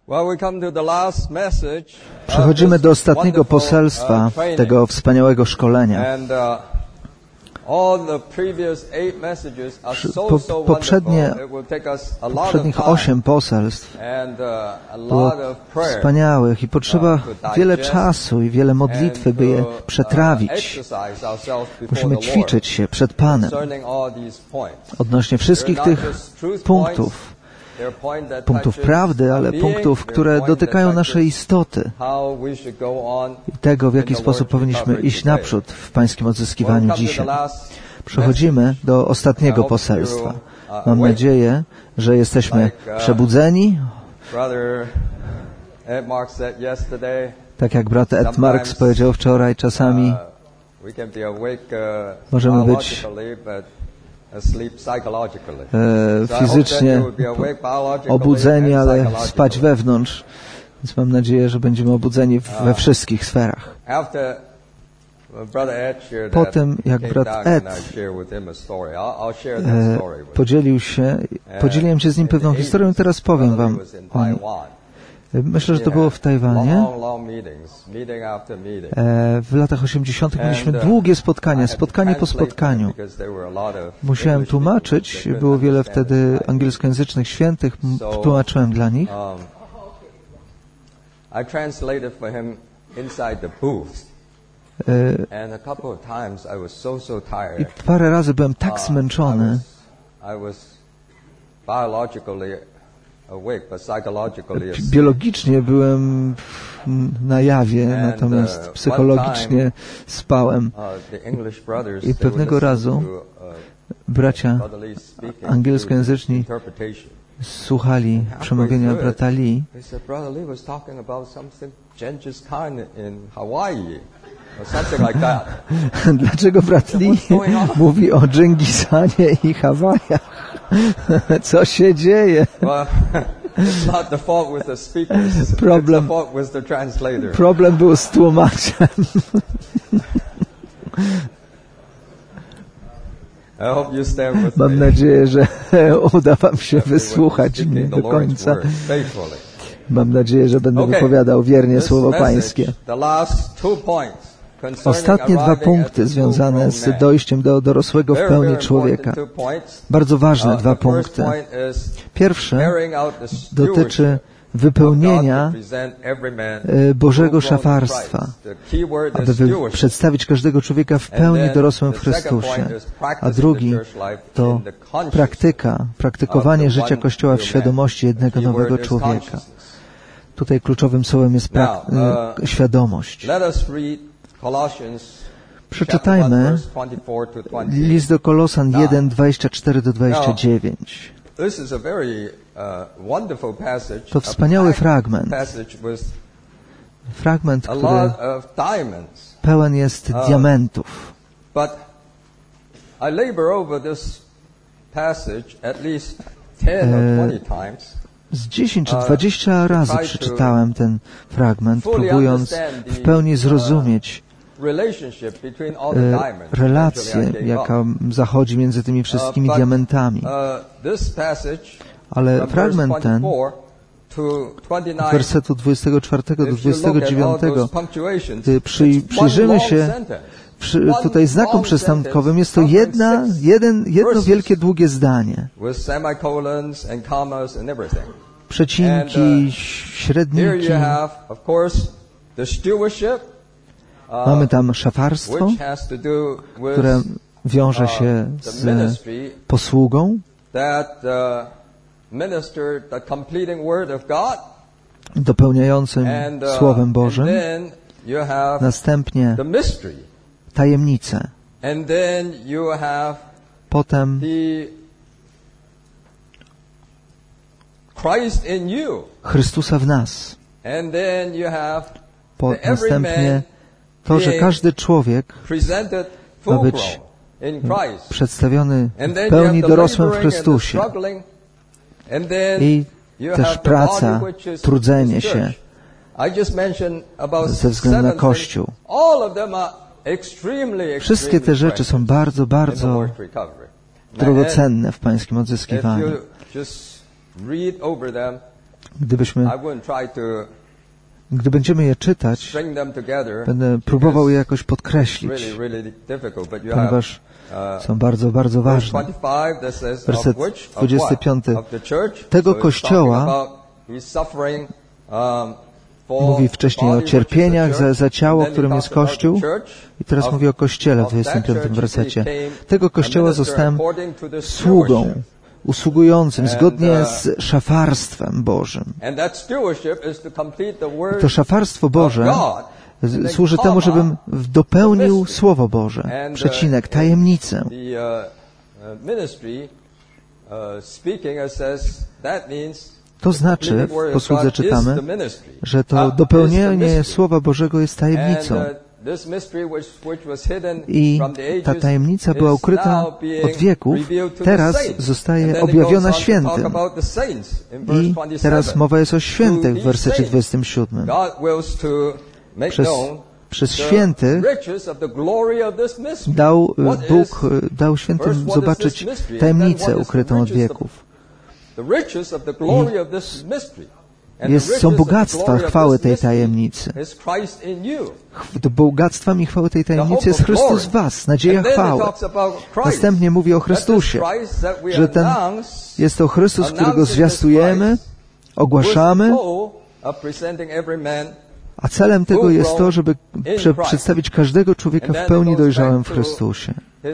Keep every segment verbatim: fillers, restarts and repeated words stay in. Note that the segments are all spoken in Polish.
Przechodzimy do ostatniego poselstwa tego wspaniałego szkolenia. Po, poprzednie, poprzednich osiem poselstw było wspaniałych i potrzeba wiele czasu i wiele modlitwy, by je przetrawić. Musimy ćwiczyć się przed Panem odnośnie wszystkich tych punktów. Punktów prawdy, ale punktów, które dotykają naszej istoty i tego, w jaki sposób powinniśmy iść naprzód w Pańskim odzyskiwaniu dzisiaj. Przechodzimy do ostatniego poselstwa. Mam nadzieję, że jesteśmy przebudzeni. Tak jak brat Ed Marks powiedział wczoraj, czasami możemy być E, fizycznie obudzeni, ale spać wewnątrz. Więc mam nadzieję, że będziemy obudzeni we wszystkich sferach. Po tym, jak brat Ed e, podzielił się, podzieliłem się z nim pewną historią i teraz powiem wam o nim. Myślę, że to było w Tajwanie. W latach osiemdziesiątych mieliśmy długie spotkania, spotkanie po spotkaniu. Musiałem tłumaczyć, było wiele wtedy angielskojęzycznych świętych, tłumaczyłem dla nich. I parę razy byłem tak zmęczony, biologicznie byłem na jawie, natomiast psychologicznie spałem. I pewnego razu bracia angielskojęzyczni słuchali przemówienia brata Lee. Dlaczego brat Lee mówi o Dżingizanie i Hawajach? Co się dzieje? Problem, problem był z tłumaczem. Mam nadzieję, że uda wam się wysłuchać mnie do końca. Mam nadzieję, że będę wypowiadał wiernie słowo Pańskie. Ostatnie dwa punkty związane z dojściem do dorosłego w pełni człowieka. Bardzo ważne dwa punkty. Pierwszy dotyczy wypełnienia Bożego szafarstwa, aby przedstawić każdego człowieka w pełni dorosłym w Chrystusie. A drugi to praktyka, praktykowanie życia Kościoła w świadomości jednego nowego człowieka. Tutaj kluczowym słowem jest prak- świadomość. Przeczytajmy list do Kolosan jeden, dwadzieścia cztery do dwudziestego dziewiątego. To wspaniały fragment. Fragment, który pełen jest diamentów. E, z dziesięć czy dwadzieścia razy przeczytałem ten fragment, próbując w pełni zrozumieć e, relację, jaka zachodzi między tymi wszystkimi diamentami. Ale fragment ten, od wersetu dwudziestego czwartego do dwudziestego dziewiątego, gdy przy, przyjrzymy się przy, tutaj znakom przystankowym, jest to jedna, jeden, jedno wielkie długie zdanie. Przecinki, średniki. Mamy tam szafarstwo, które wiąże się z posługą, dopełniającym Słowem Bożym, następnie tajemnice, potem Chrystusa w nas, po, następnie to, że każdy człowiek ma być przedstawiony w pełni dorosłym w Chrystusie. I też praca, trudzenie się ze względu na Kościół. Wszystkie te rzeczy są bardzo, bardzo drogocenne w Pańskim odzyskiwaniu. Gdybyśmy, gdy będziemy je czytać, będę próbował je jakoś podkreślić, ponieważ są bardzo, bardzo ważne. Werset dwudziesty piąty. Tego Kościoła mówi wcześniej o cierpieniach za, za ciało, którym jest Kościół, i teraz mówi o Kościele w dwudziestym piątym wersecie. Tego Kościoła zostałem sługą, usługującym zgodnie z szafarstwem Bożym. I to szafarstwo Boże służy temu, żebym dopełnił Słowo Boże, przecinek, tajemnicę. To znaczy, w posłudze czytamy, że to dopełnienie Słowa Bożego jest tajemnicą. I ta tajemnica była ukryta od wieków, teraz zostaje objawiona świętym. I teraz mowa jest o świętych w wersecie dwudziestym siódmym. Przez, przez świętych dał Bóg, dał świętym zobaczyć tajemnicę ukrytą od wieków. I jest, są bogactwa chwały tej tajemnicy. Bogactwami i chwały tej tajemnicy jest Chrystus w was, nadzieja chwały. Następnie mówi o Chrystusie, że ten jest to Chrystus, którego zwiastujemy, ogłaszamy, a celem tego jest to, żeby prze, przedstawić każdego człowieka w pełni dojrzałym w Chrystusie.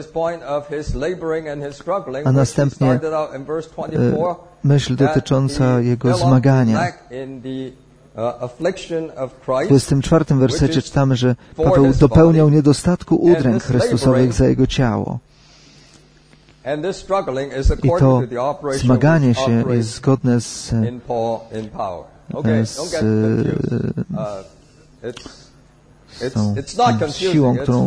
A następnie e, myśl dotycząca jego zmagania. W dwudziestym czwartym wersecie czytamy, że Paweł dopełniał niedostatku udręk Chrystusowych za jego ciało. I to zmaganie się jest zgodne z, z, z tą siłą, którą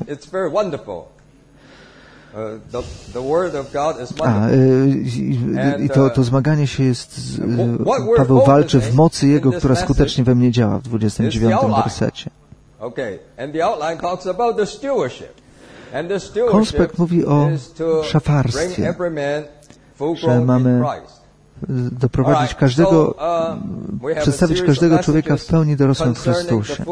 A, i to, to zmaganie się jest, Paweł walczy w mocy Jego, która skutecznie we mnie działa w dwudziestym dziewiątym wersecie. Konspekt mówi o szafarstwie, że mamy doprowadzić każdego, przedstawić każdego człowieka w pełni dorosłym w Chrystusie.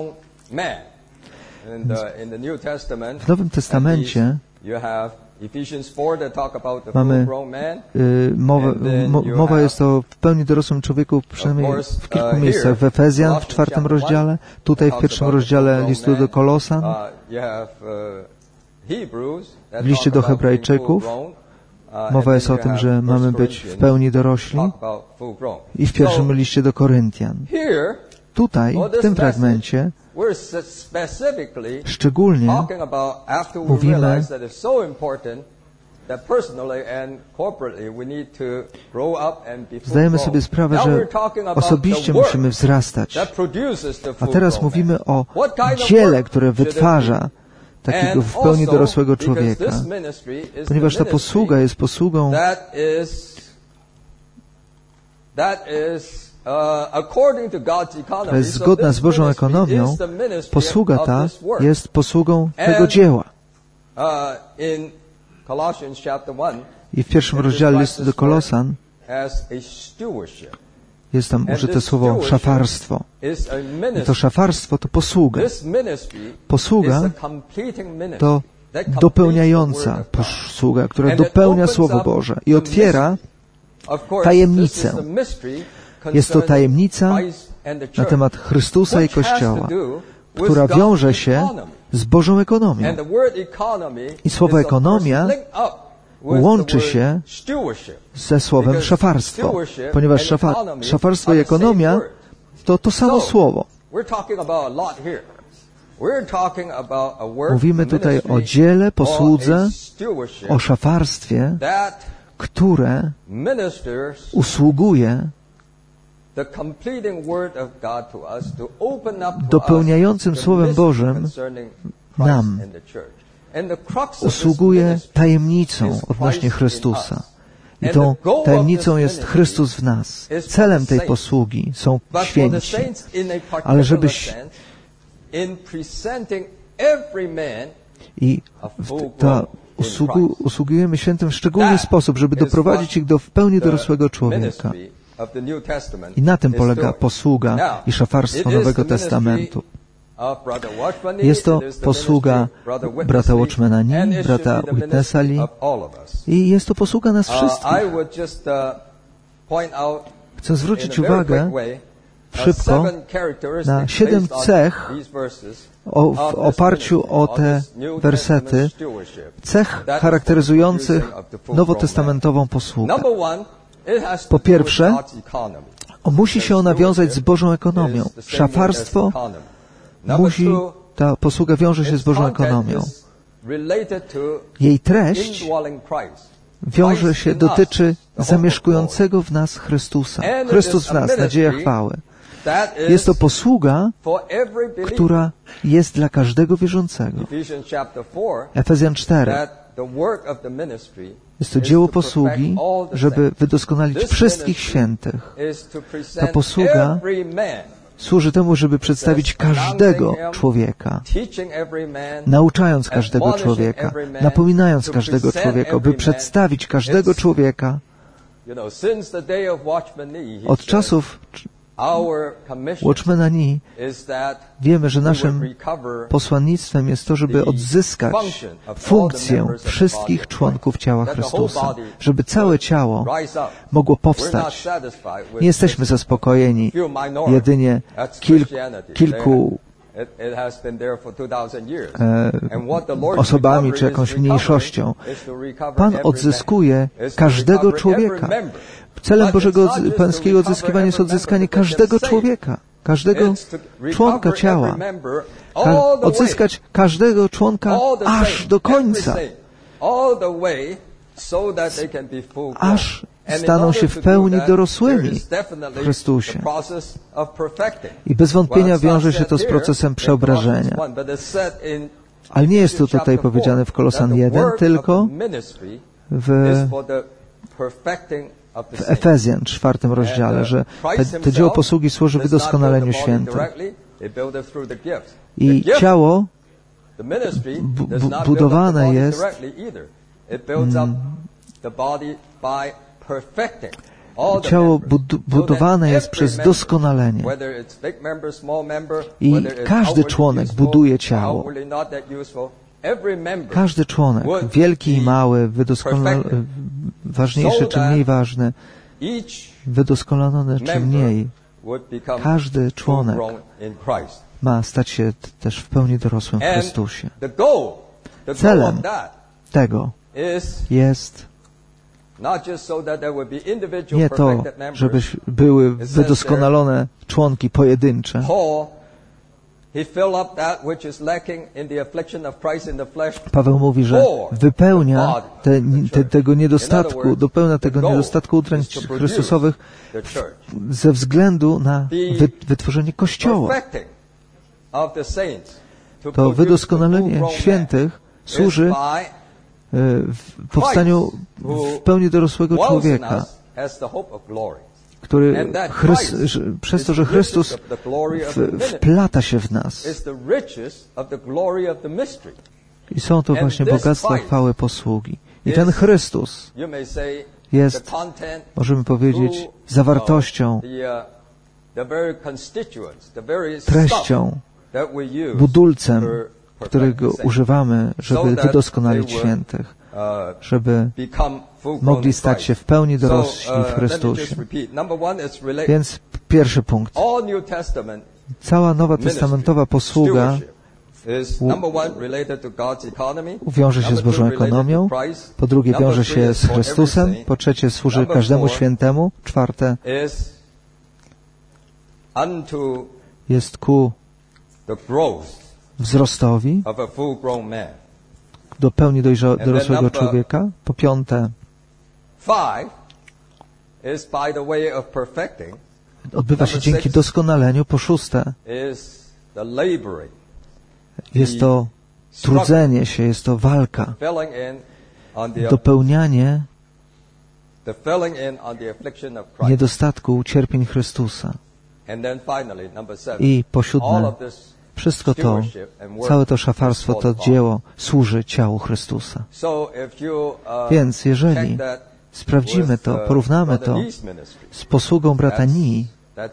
W Nowym Testamencie mamy y, mowę, mo, mowa jest o w pełni dorosłym człowieku przynajmniej w kilku miejscach. W Efezjan w czwartym rozdziale, tutaj w pierwszym rozdziale listu do Kolosan, w liście do Hebrajczyków mowa jest o tym, że mamy być w pełni dorośli, i w pierwszym liście do Koryntian. Tutaj, w tym fragmencie, szczególnie mówimy zdajemy sobie sprawę, że osobiście musimy wzrastać. A teraz mówimy o dziele, które wytwarza takiego w pełni dorosłego człowieka, ponieważ ta posługa jest posługą, która jest zgodna z Bożą ekonomią. Posługa ta jest posługą tego dzieła. I w pierwszym rozdziale listu do Kolosan jest tam użyte słowo szafarstwo. I to szafarstwo to posługa. Posługa to dopełniająca posługa, która dopełnia Słowo Boże i otwiera tajemnicę. Jest to tajemnica na temat Chrystusa i Kościoła, która wiąże się z Bożą ekonomią. I słowo ekonomia łączy się ze słowem szafarstwo, ponieważ szafa, szafarstwo i ekonomia to to samo słowo. Mówimy tutaj o dziele, posłudze, o szafarstwie, które usługuje dopełniającym Słowem Bożym nam, usługuje tajemnicą odnośnie Chrystusa. I tą tajemnicą jest Chrystus w nas. Celem tej posługi są święci. Ale żebyś i ta usługu, usługujemy świętym w szczególny sposób, żeby doprowadzić ich do w pełni dorosłego człowieka. I na tym polega posługa i szafarstwo Nowego Testamentu. Jest to posługa brata Watchmana Lee, brata Witnessa Lee i jest to posługa nas wszystkich. Chcę zwrócić uwagę szybko na siedem cech o, w oparciu o te wersety, cech charakteryzujących nowotestamentową posługę. Po pierwsze, musi się ona wiązać z Bożą ekonomią. Szafarstwo musi, ta posługa wiąże się z Bożą ekonomią. Jej treść wiąże się, dotyczy zamieszkującego w nas Chrystusa. Chrystus w nas, nadzieja chwały. Jest to posługa, która jest dla każdego wierzącego. Efezjan cztery. Jest to dzieło posługi, żeby wydoskonalić wszystkich świętych. Ta posługa służy temu, żeby przedstawić każdego człowieka, nauczając każdego człowieka, napominając każdego człowieka, by przedstawić każdego człowieka. Od czasów Watchmana Lee wiemy, że naszym posłannictwem jest to, żeby odzyskać funkcję wszystkich członków ciała Chrystusa, żeby całe ciało mogło powstać. Nie jesteśmy zaspokojeni jedynie kil, kilku e, osobami czy jakąś mniejszością. Pan odzyskuje każdego człowieka. Celem Bożego Pańskiego odzyskiwania jest odzyskanie każdego człowieka, każdego członka ciała. Ka- odzyskać każdego członka aż do końca, aż staną się w pełni dorosłymi w Chrystusie. I bez wątpienia wiąże się to z procesem przeobrażenia. Ale nie jest to tutaj powiedziane w Kolosan jeden, tylko w w Efezjan, czwartym rozdziale, że te, te dzieło posługi służy wydoskonaleniu świętych. I ciało bu, bu, budowane jest mm, ciało budu, budowane jest przez doskonalenie. I każdy członek buduje ciało. Każdy członek, wielki i mały, wydoskonalony, ważniejszy czy mniej ważny, wydoskonalony czy mniej, każdy członek ma stać się też w pełni dorosłym w Chrystusie. Celem tego jest nie to, żeby były wydoskonalone członki pojedyncze. Paweł mówi, że wypełnia te, te, tego niedostatku, dopełnia tego niedostatku utrań Chrystusowych ze względu na wy, wytworzenie Kościoła. To wydoskonalenie świętych służy w powstaniu w pełni dorosłego człowieka, który Chrys, przez to, że Chrystus w, wplata się w nas. I są to właśnie bogactwa chwały posługi. I ten Chrystus jest, możemy powiedzieć, zawartością, treścią, budulcem, którego używamy, żeby wydoskonalić świętych, żeby mogli stać się w pełni dorośli w Chrystusie. Więc pierwszy punkt. Cała Nowa Testamentowa posługa wiąże się z Bożą ekonomią, po drugie wiąże się z Chrystusem, po trzecie służy każdemu świętemu, czwarte jest ku wzrostowi do pełni dojrza- dorosłego człowieka, po piąte odbywa się dzięki doskonaleniu, po szóste jest to trudzenie się, jest to walka, dopełnianie niedostatku cierpień Chrystusa. I po siódme, wszystko to, całe to szafarstwo, to dzieło służy ciału Chrystusa. Więc jeżeli sprawdzimy to, porównamy to z posługą brata Nii,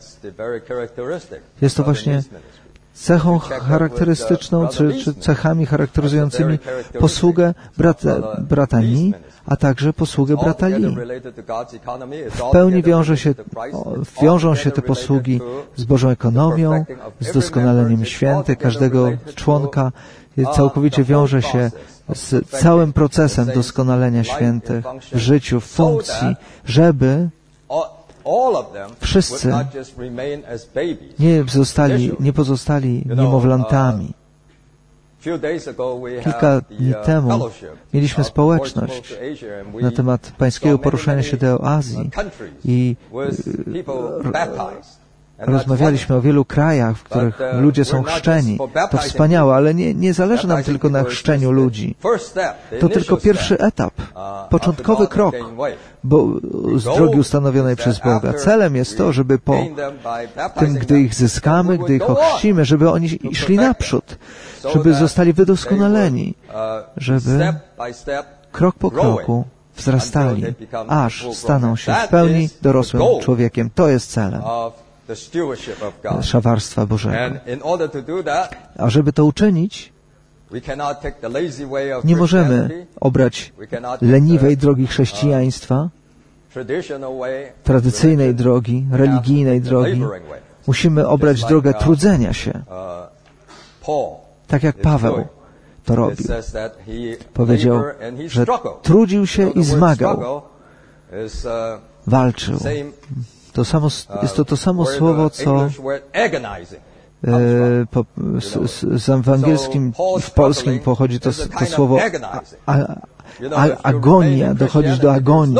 jest to właśnie cechą charakterystyczną, czy, czy cechami charakteryzującymi posługę brata, brata Nii, a także posługę brata Li. W pełni wiąże się, wiążą się te posługi z Bożą ekonomią, z doskonaleniem świętych każdego członka, całkowicie wiąże się z całym procesem doskonalenia świętych w życiu, w funkcji, żeby wszyscy nie zostali, nie pozostali niemowlętami. Kilka dni temu mieliśmy społeczność na temat pańskiego poruszania się do Azji i rozmawialiśmy o wielu krajach, w których ludzie są chrzczeni. To wspaniałe, ale nie, nie zależy nam tylko na chrzczeniu ludzi. To tylko pierwszy etap, początkowy krok bo z drogi ustanowionej przez Boga. Celem jest to, żeby po tym, gdy ich zyskamy, gdy ich ochrzcimy, żeby oni szli naprzód, żeby zostali wydoskonaleni, żeby krok po kroku wzrastali, aż staną się w pełni dorosłym człowiekiem. To jest celem szafarstwa Bożego. A żeby to uczynić, nie możemy obrać leniwej drogi chrześcijaństwa, tradycyjnej drogi, religijnej drogi. Musimy obrać drogę trudzenia się. Tak jak Paweł to robił. Powiedział, że trudził się i zmagał. Walczył. To samo, jest to to samo słowo, co e, po, z, z, z w angielskim i w polskim pochodzi to, to słowo a, a, agonia, dochodzisz do agonii.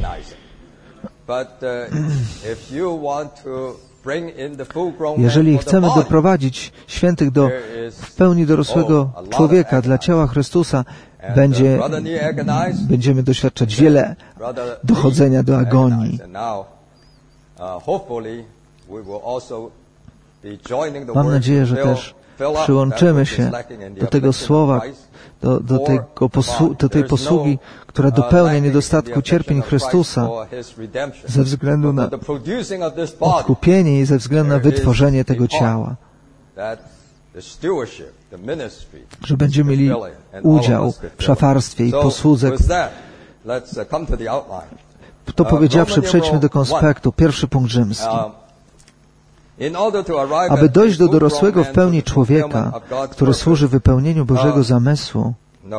Jeżeli chcemy doprowadzić świętych do w pełni dorosłego człowieka dla ciała Chrystusa, będzie, będziemy doświadczać wiele dochodzenia do agonii. Mam nadzieję, że też przyłączymy się do tego słowa, do, do, tego posłu, do tej posługi, która dopełnia niedostatku cierpień Chrystusa ze względu na odkupienie i ze względu na wytworzenie tego ciała. Że będziemy mieli udział w szafarstwie i posłudze. To powiedziawszy, przejdźmy do konspektu. Pierwszy punkt rzymski. Aby dojść do dorosłego w pełni człowieka, który służy wypełnieniu Bożego zamysłu,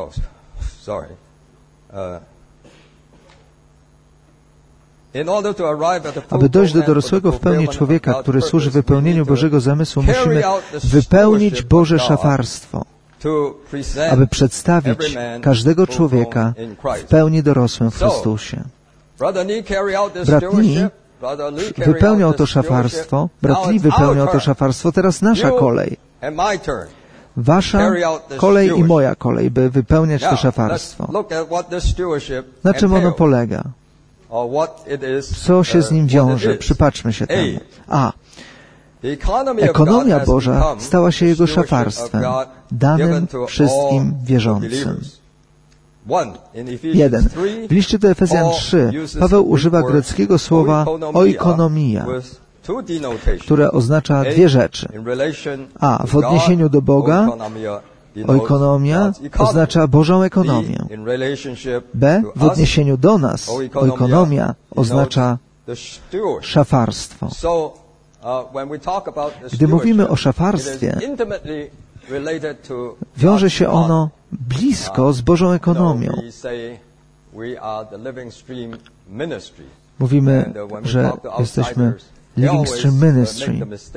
aby dojść do dorosłego w pełni człowieka, który służy wypełnieniu Bożego zamysłu, musimy wypełnić Boże szafarstwo, aby przedstawić każdego człowieka w pełni dorosłym w Chrystusie. Brat Nii wypełniał to szafarstwo, brat Lee wypełniał to szafarstwo, teraz nasza kolej. Wasza kolej i moja kolej, by wypełniać to szafarstwo. Na czym ono polega? Co się z nim wiąże? Przypatrzmy się temu. A. Ekonomia Boża stała się Jego szafarstwem, danym wszystkim wierzącym. Jeden. W liście do Efezjan trzy Paweł używa greckiego słowa oikonomia, które oznacza dwie rzeczy. A. W odniesieniu do Boga oikonomia oznacza Bożą ekonomię. B. W odniesieniu do nas oikonomia oznacza szafarstwo. Gdy mówimy o szafarstwie, wiąże się ono blisko z Bożą ekonomią. Mówimy, że jesteśmy Living Stream Ministry.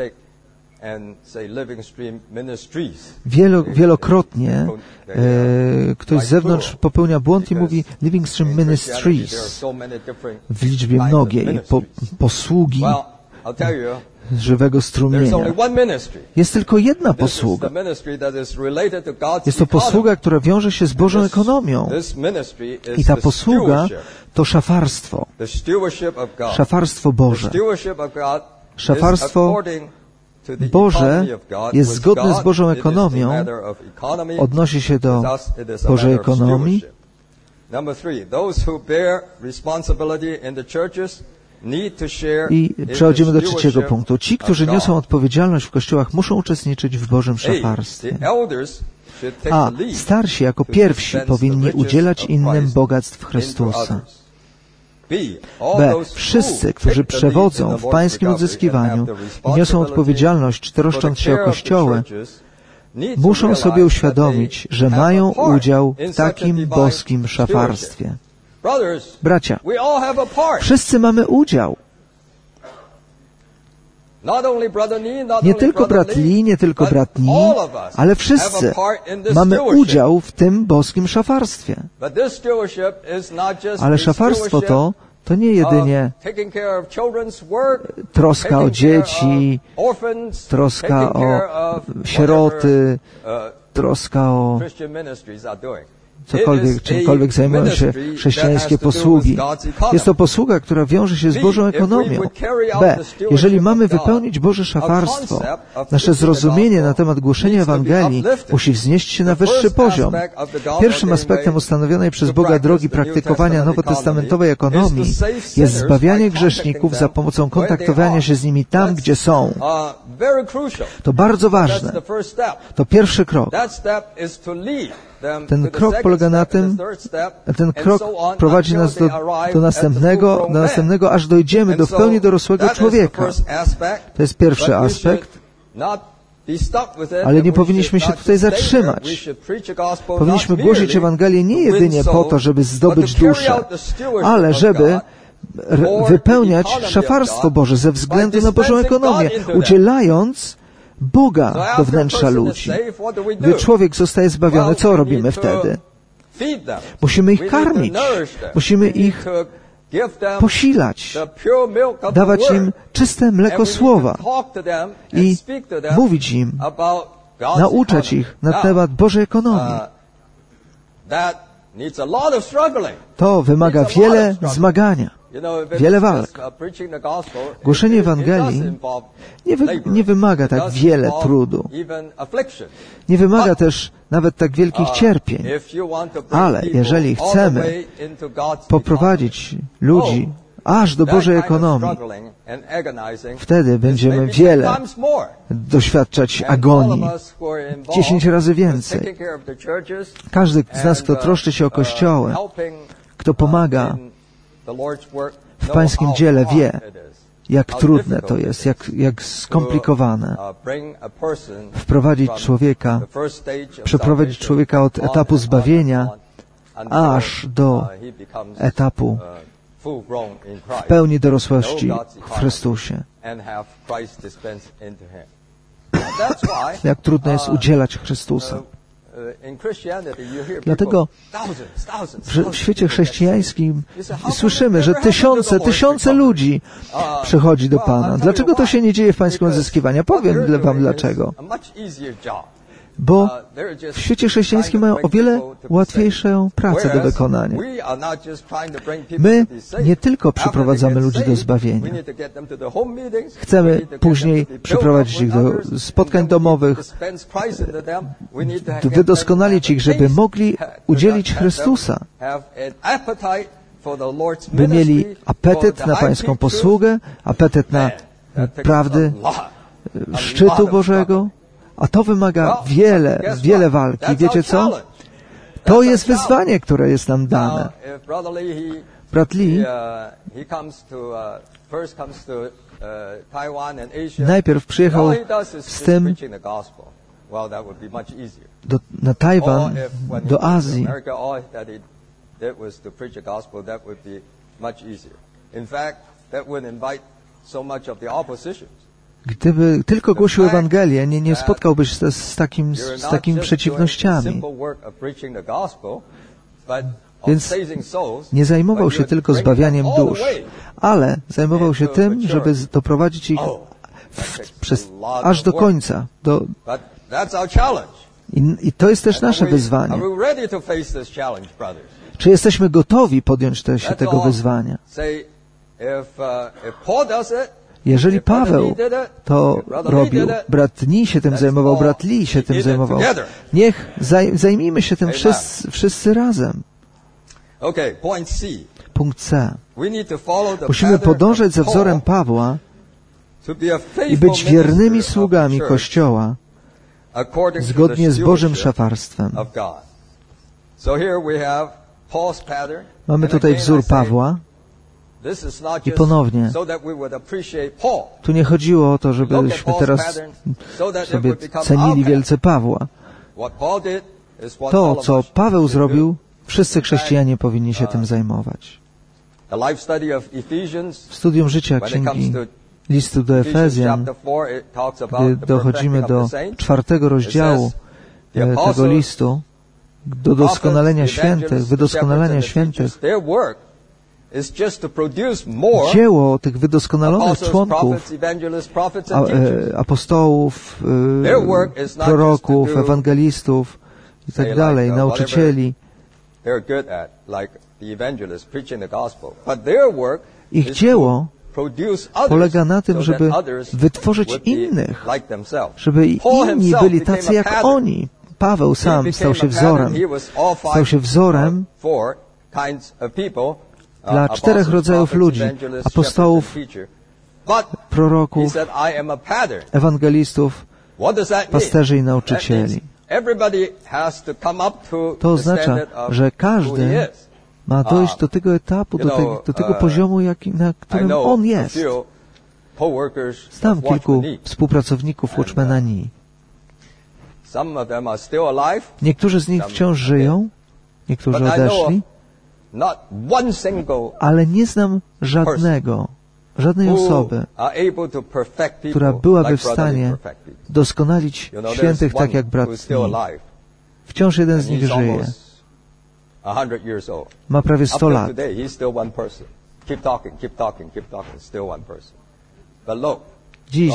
Wielo, wielokrotnie e, ktoś z zewnątrz popełnia błąd i mówi Living Stream Ministries w liczbie mnogiej, po, posługi żywego strumienia. Jest tylko jedna posługa. Jest to posługa, która wiąże się z Bożą ekonomią. I ta posługa to szafarstwo. Szafarstwo Boże. Szafarstwo Boże jest zgodne z Bożą ekonomią, odnosi się do Bożej ekonomii I przechodzimy do trzeciego punktu. Ci, którzy niosą odpowiedzialność w kościołach, muszą uczestniczyć w Bożym szafarstwie. A starsi jako pierwsi powinni udzielać innym bogactw Chrystusa. B. Wszyscy, którzy przewodzą w pańskim odzyskiwaniu i niosą odpowiedzialność, czy troszcząc się o kościoły, muszą sobie uświadomić, że mają udział w takim boskim szafarstwie. Bracia, wszyscy mamy udział. Nie tylko brat Lee, nie tylko brat Ni, ale wszyscy mamy udział w tym boskim szafarstwie. Ale szafarstwo to, to nie jedynie troska o dzieci, troska o sieroty, troska o cokolwiek, czymkolwiek zajmują się chrześcijańskie posługi. Jest to posługa, która wiąże się z Bożą ekonomią. B. Jeżeli mamy wypełnić Boże szafarstwo, nasze zrozumienie na temat głoszenia Ewangelii musi wznieść się na wyższy poziom. Pierwszym aspektem ustanowionej przez Boga drogi praktykowania nowotestamentowej ekonomii jest zbawianie grzeszników za pomocą kontaktowania się z nimi tam, gdzie są. To bardzo ważne. To pierwszy krok. Ten krok polega na tym, ten krok prowadzi nas do, do następnego, do następnego, aż dojdziemy do w pełni dorosłego człowieka. To jest pierwszy aspekt, ale nie powinniśmy się tutaj zatrzymać. Powinniśmy głosić Ewangelię nie jedynie po to, żeby zdobyć duszę, ale żeby wypełniać szafarstwo Boże ze względu na Bożą ekonomię, udzielając Boga do wnętrza ludzi. Gdy człowiek zostaje zbawiony, co robimy wtedy? Musimy ich karmić. Musimy ich posilać. Dawać im czyste mleko słowa. I mówić im, nauczać ich na temat Bożej ekonomii. To wymaga wiele zmagania. Wiele walk. Głoszenie Ewangelii nie, wy, nie wymaga tak wiele trudu. Nie wymaga też nawet tak wielkich cierpień. Ale jeżeli chcemy poprowadzić ludzi aż do Bożej ekonomii, wtedy będziemy wiele doświadczać agonii. Dziesięć razy więcej. Każdy z nas, kto troszczy się o Kościoły, kto pomaga w pańskim dziele, wie, jak trudne to jest, jak, jak skomplikowane wprowadzić człowieka, przeprowadzić człowieka od etapu zbawienia aż do etapu w pełni dorosłości w Chrystusie. Jak trudno jest udzielać Chrystusa. Dlatego w świecie chrześcijańskim słyszymy, że tysiące, tysiące ludzi przychodzi do Pana. Dlaczego to się nie dzieje w pańskim odzyskiwaniu? Powiem wam dlaczego. Bo w świecie chrześcijańskim mają o wiele łatwiejszą pracę do wykonania. My nie tylko przyprowadzamy ludzi do zbawienia. Chcemy później przyprowadzić ich do spotkań domowych, wydoskonalić ich, żeby mogli udzielić Chrystusa, by mieli apetyt na pańską posługę, apetyt na prawdy szczytu Bożego. A to wymaga wiele, wiele walki. Wiecie co? To jest wyzwanie, które jest nam dane. Brat Lee najpierw przyjechał z tym do, na Tajwan, do Azji. Gdyby tylko głosił Ewangelię, nie, nie spotkałbyś się z, z, takim, z takimi przeciwnościami. Więc nie zajmował się tylko zbawianiem dusz, ale zajmował się tym, żeby doprowadzić ich w, przez, aż do końca. Do, i, I to jest też nasze wyzwanie. Czy jesteśmy gotowi podjąć te, się tego wyzwania? Jeżeli Paweł to robił, brat Ni się tym zajmował, brat Lee się tym zajmował, niech zaj, zajmijmy się tym wszyscy, wszyscy razem. Punkt C. Musimy podążać za wzorem Pawła i być wiernymi sługami Kościoła zgodnie z Bożym szafarstwem. Mamy tutaj wzór Pawła i ponownie tu nie chodziło o to, żebyśmy teraz sobie cenili wielce Pawła. To, co Paweł zrobił, wszyscy chrześcijanie powinni się tym zajmować. W studium życia księgi listu do Efezjan, gdy dochodzimy do czwartego rozdziału tego listu, do doskonalenia świętych, wydoskonalenia świętych, dzieło tych wydoskonalonych członków, apostołów, proroków, ewangelistów i tak dalej, nauczycieli, ich dzieło polega na tym, żeby wytworzyć innych, żeby inni byli tacy jak oni. Paweł sam stał się wzorem. Stał się wzorem dla czterech rodzajów ludzi: apostołów, proroków, ewangelistów, pasterzy i nauczycieli. To oznacza, że każdy ma dojść do tego etapu, do tego, do tego poziomu, jaki, na którym on jest. Znam kilku współpracowników Watchmana Nee. Niektórzy z nich wciąż żyją, niektórzy odeszli, ale nie znam żadnego, żadnej osoby, która byłaby w stanie doskonalić świętych tak jak brat Nee. Wciąż jeden z nich żyje. Ma prawie sto lat. Dziś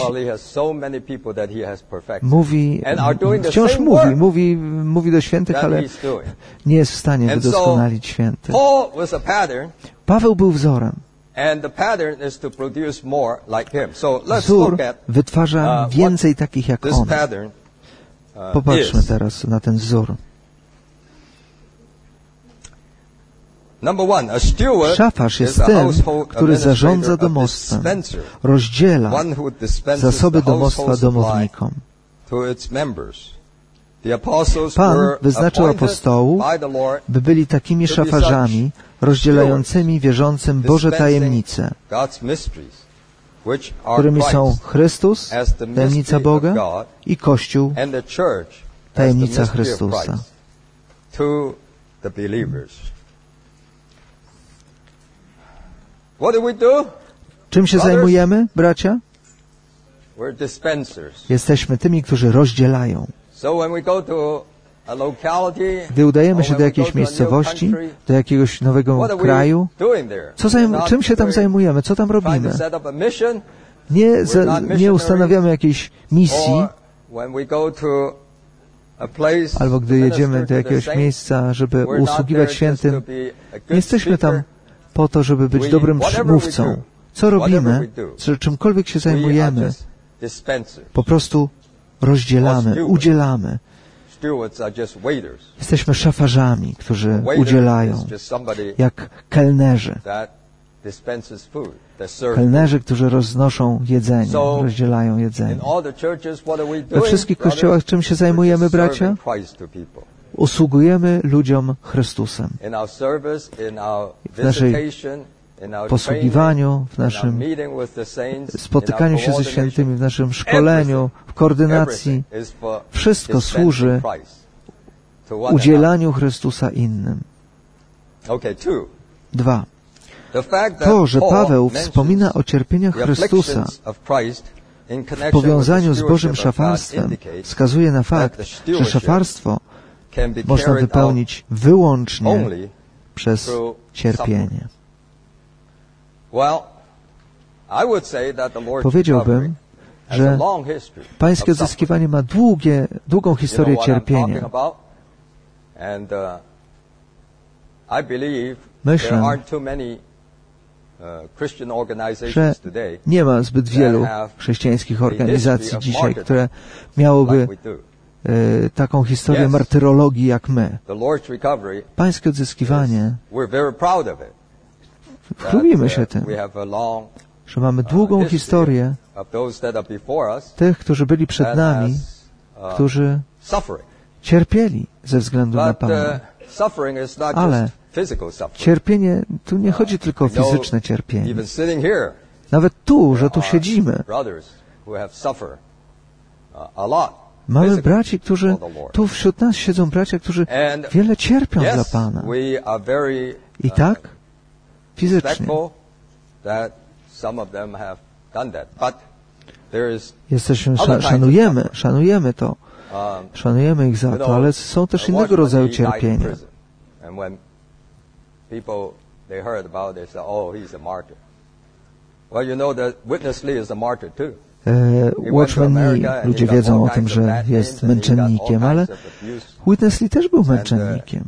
mówi, wciąż mówi, mówi, mówi do świętych, ale nie jest w stanie wydoskonalić świętych. Paweł był wzorem. Wzór wytwarza więcej takich jak on. Popatrzmy teraz na ten wzór. Szafarz jest tym, który zarządza domostwem, rozdziela zasoby domostwa domownikom. Pan wyznaczył apostołów, by byli takimi szafarzami, rozdzielającymi wierzącym Boże tajemnice, którymi są Chrystus, tajemnica Boga, i Kościół, tajemnica Chrystusa. Czym się zajmujemy, bracia? Jesteśmy tymi, którzy rozdzielają. Gdy udajemy się do jakiejś miejscowości, do jakiegoś nowego kraju, co zajm- czym się tam zajmujemy? Co tam robimy? Nie, za, nie ustanawiamy jakiejś misji, albo gdy jedziemy do jakiegoś miejsca, żeby usługiwać świętym, nie jesteśmy tam po to, żeby być dobrym mówcą. Co robimy, czy czymkolwiek się zajmujemy, po prostu rozdzielamy, udzielamy. Jesteśmy szafarzami, którzy udzielają, jak kelnerzy. Kelnerzy, którzy roznoszą jedzenie, rozdzielają jedzenie. We wszystkich kościołach czym się zajmujemy, bracia? Usługujemy ludziom Chrystusem. W naszej posługiwaniu, w naszym spotykaniu się ze świętymi, w naszym szkoleniu, w koordynacji. Wszystko służy udzielaniu Chrystusa innym. Dwa. To, że Paweł wspomina o cierpieniach Chrystusa w powiązaniu z Bożym szafarstwem, wskazuje na fakt, że szafarstwo można wypełnić wyłącznie przez cierpienie. Powiedziałbym, że Pańskie odzyskiwanie ma długie, długą historię cierpienia. Myślę, że nie ma zbyt wielu chrześcijańskich organizacji dzisiaj, które miałoby y, taką historię martyrologii jak my. Pańskie odzyskiwanie, chlubimy się tym, że mamy długą historię tych, którzy byli przed nami, którzy cierpieli ze względu na Pana. Ale cierpienie, tu nie chodzi tylko o fizyczne cierpienie. Nawet tu, że tu siedzimy, mamy braci, którzy, tu wśród nas siedzą bracia, którzy wiele cierpią dla Pana. I tak, fizycznie. Jesteśmy, szanujemy, szanujemy to. Szanujemy ich za to, ale są też innego rodzaju cierpienia. Watchman Nee, ludzie wiedzą o tym, że jest męczennikiem, ale Witness Lee też był męczennikiem.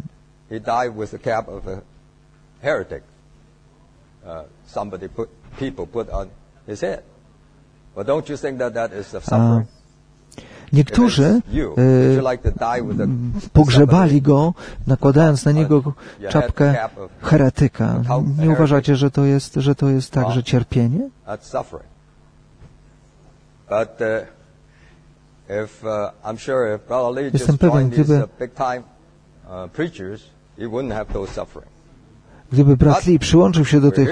A niektórzy e, pogrzebali go, nakładając na niego czapkę heretyka. Nie uważacie, że to jest, że to jest także cierpienie? Jestem pewien, gdyby gdyby brat Lee przyłączył się do tych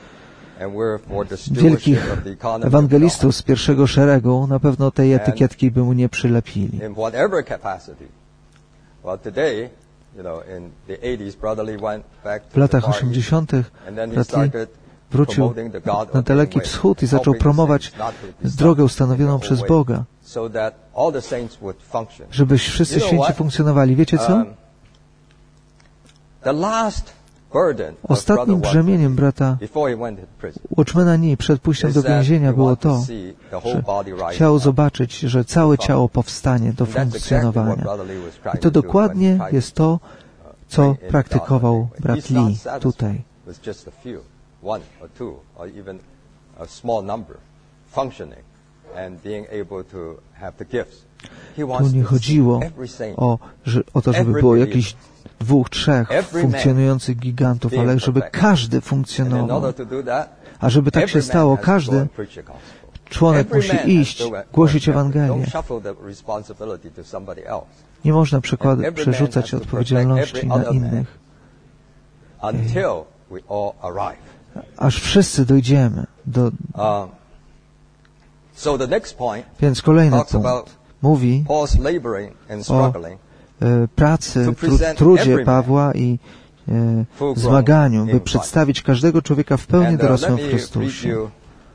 wielkich ewangelistów z pierwszego szeregu, na pewno tej etykietki by mu nie przylepili. W latach osiemdziesiątych brat Lee wrócił na Daleki Wschód i zaczął promować drogę ustanowioną przez Boga, żeby wszyscy święci funkcjonowali. Wiecie co? Ostatnim brzemieniem brata Watchmana Nee przed pójściem do więzienia było to, że chciał zobaczyć, że całe ciało powstanie do funkcjonowania. I to dokładnie jest to, co praktykował brat Lee tutaj. Tu nie chodziło o, że, o to, żeby było jakieś dwóch, trzech funkcjonujących gigantów, ale żeby każdy funkcjonował. A żeby tak się stało, każdy członek musi iść, głosić Ewangelię. Nie można przykład- przerzucać odpowiedzialności na innych. Aż wszyscy dojdziemy do... Więc kolejny punkt mówi o pracy, tru- trudzie Pawła i e, zmaganiu, by przedstawić każdego człowieka w pełni dorosłym w Chrystusie.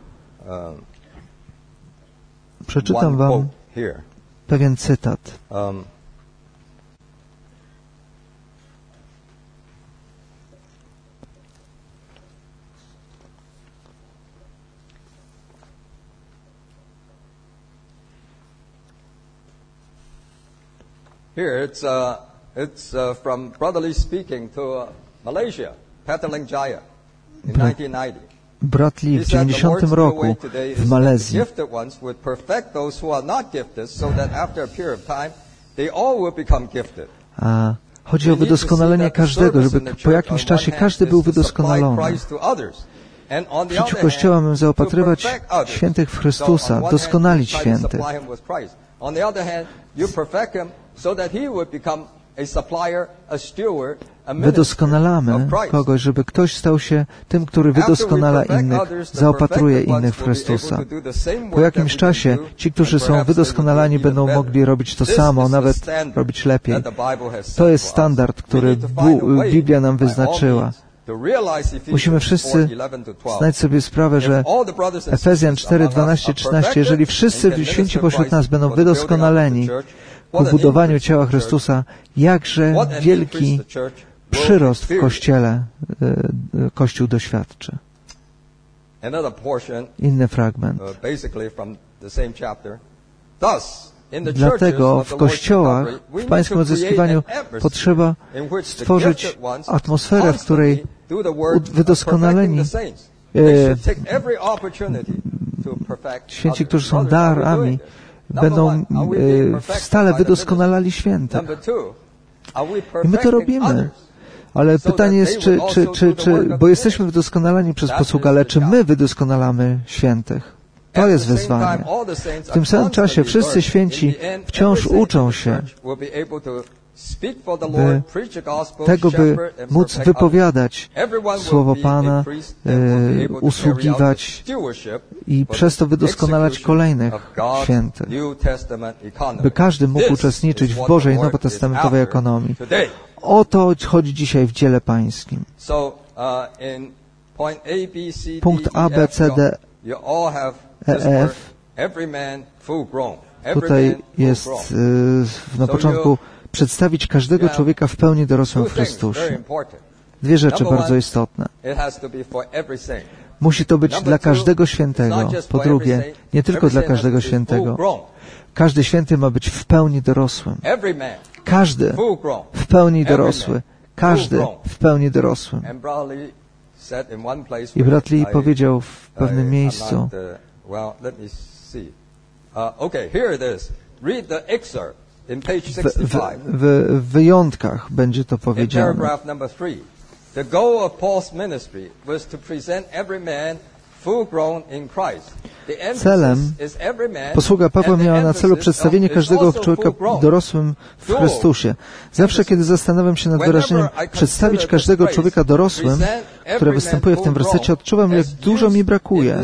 Przeczytam wam pewien cytat. Here, it's, uh, it's uh, from Brother Lee speaking to uh, Malaysia, Petaling Jaya, in nineteen ninety. Brat Lee w dziewięćdziesiątym roku w Malezji. A chodzi o wydoskonalenie każdego, żeby po jakimś czasie każdy był wydoskonalony. W życiu Kościoła mamy zaopatrywać świętych w Chrystusa, doskonalić świętych. Wydoskonalamy kogoś, żeby ktoś stał się tym, który wydoskonala innych, zaopatruje innych w Chrystusa. Po jakimś czasie ci, którzy są wydoskonalani, będą mogli robić to samo, nawet robić lepiej. To jest standard, który Biblia nam wyznaczyła. Musimy wszyscy zdać sobie sprawę, że Efezjan cztery, dwanaście, trzynaście, jeżeli wszyscy święci pośród nas będą wydoskonaleni ku budowaniu ciała Chrystusa, jakże wielki przyrost w Kościele Kościół doświadczy. Inny fragment. Dlatego w kościołach, w pańskim odzyskiwaniu potrzeba stworzyć atmosferę, w której wydoskonaleni e, święci, którzy są darami, będą stale wydoskonalali świętych. I my to robimy. Ale pytanie jest, czy, czy, czy, czy, bo jesteśmy wydoskonalani przez posługę, ale czy my wydoskonalamy świętych? To jest wyzwanie. W tym samym czasie wszyscy święci wciąż uczą się by tego, by móc wypowiadać Słowo Pana, e, usługiwać i przez to wydoskonalać kolejnych świętych, by każdy mógł uczestniczyć w Bożej nowotestamentowej ekonomii. O to chodzi dzisiaj w dziele pańskim. Punkt A, B, C, D, E, F. Tutaj jest y, na początku przedstawić każdego człowieka w pełni dorosłym w Chrystusie. Dwie rzeczy bardzo istotne. Musi to być dla każdego świętego. Po drugie, nie tylko dla każdego świętego. Każdy święty ma być w pełni dorosłym. Każdy w pełni dorosły. Każdy w pełni dorosłym. I brat Lee powiedział w pewnym miejscu, w, w, w wyjątkach będzie to powiedziane. The goal of Paul's ministry was to present every man full grown in Christ. Celem posługa Pawła miała na celu przedstawienie każdego człowieka dorosłym w Chrystusie. Zawsze, kiedy zastanawiam się nad wyrażeniem przedstawić każdego człowieka dorosłym, które występuje w tym wersecie, odczuwam, jak dużo mi brakuje.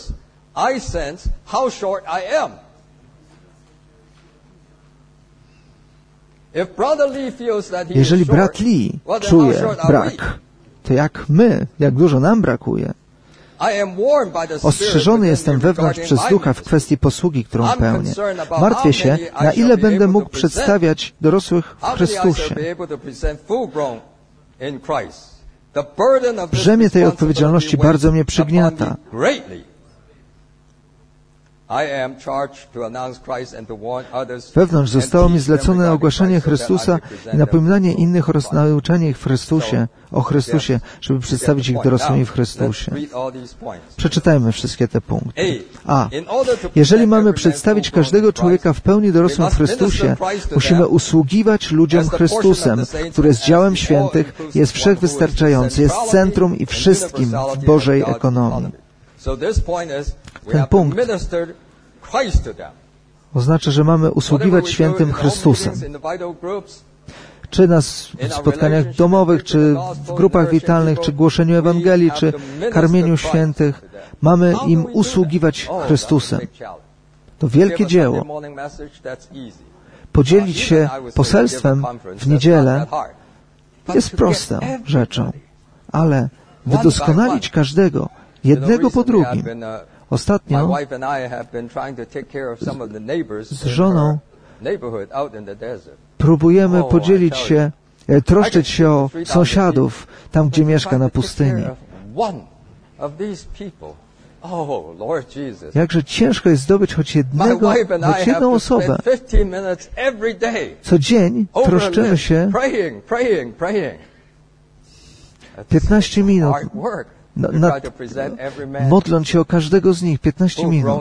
Jeżeli brat Lee czuje brak, to jak my, jak dużo nam brakuje. Ostrzeżony jestem wewnątrz przez Ducha w kwestii posługi, którą pełnię. Martwię się, na ile będę mógł przedstawiać dorosłych w Chrystusie. Brzemię tej odpowiedzialności bardzo mnie przygniata. Wewnątrz zostało mi zlecone ogłaszanie Chrystusa i napominanie innych oraz nauczanie ich w Chrystusie, o Chrystusie, żeby przedstawić ich dorosłymi w Chrystusie. Przeczytajmy wszystkie te punkty. A. Jeżeli mamy przedstawić każdego człowieka w pełni dorosłym w Chrystusie, musimy usługiwać ludziom Chrystusem, który jest dziełem świętych, jest wszechwystarczający, jest centrum i wszystkim w Bożej ekonomii. Ten punkt oznacza, że mamy usługiwać świętym Chrystusem. Czy na spotkaniach domowych, czy w grupach witalnych, czy głoszeniu Ewangelii, czy karmieniu świętych, mamy im usługiwać Chrystusem. To wielkie dzieło. Podzielić się poselstwem w niedzielę jest prostą rzeczą, ale wydoskonalić każdego, jednego po drugim. Ostatnio z żoną próbujemy podzielić się, troszczyć się o sąsiadów, tam gdzie mieszka na pustyni. Jakże ciężko jest zdobyć choć jednego, choć jedną osobę. Co dzień troszczymy się piętnaście minut, Na, na, modląc się o każdego z nich piętnaście minut.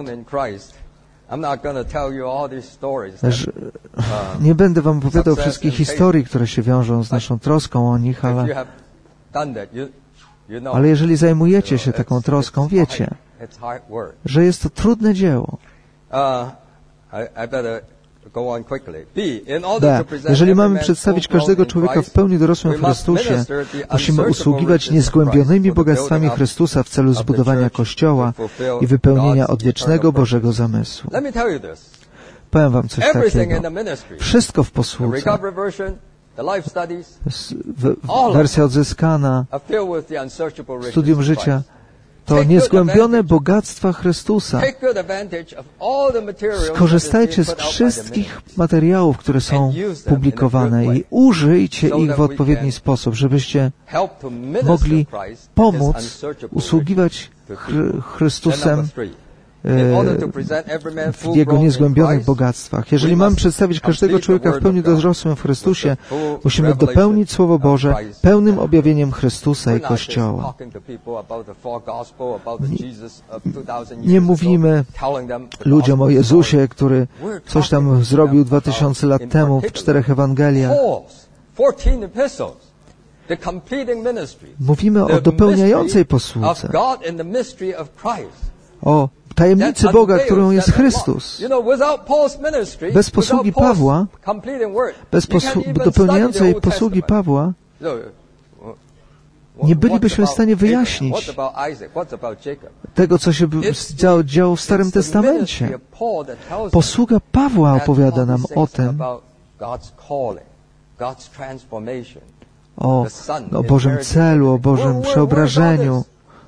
Nie będę wam opowiadał wszystkich historii, które się wiążą z naszą troską o nich, ale, ale jeżeli zajmujecie się taką troską, wiecie, że jest to trudne dzieło. B. Jeżeli mamy przedstawić każdego człowieka w pełni dorosłym w Chrystusie, musimy usługiwać niezgłębionymi bogactwami Chrystusa w celu zbudowania Kościoła i wypełnienia odwiecznego Bożego zamysłu. Powiem wam coś takiego. Wszystko w posłudze, wersja odzyskana, studium życia, to niezgłębione bogactwa Chrystusa. Skorzystajcie z wszystkich materiałów, które są publikowane i użyjcie ich w odpowiedni sposób, żebyście mogli pomóc usługiwać Chrystusem w Jego niezgłębionych bogactwach. Jeżeli mamy przedstawić każdego człowieka w pełni dorosłym w Chrystusie, musimy dopełnić Słowo Boże pełnym objawieniem Chrystusa i Kościoła. Nie, nie mówimy ludziom o Jezusie, który coś tam zrobił dwa tysiące lat temu w czterech Ewangeliach. Mówimy o dopełniającej posłudze, o tajemnicy Boga, którą jest Chrystus. Bez posługi Pawła, bez posłu- dopełniającej posługi Pawła, nie bylibyśmy w stanie wyjaśnić tego, co się działo w Starym Testamencie. Posługa Pawła opowiada nam o tym, o, o Bożym celu, o Bożym przeobrażeniu.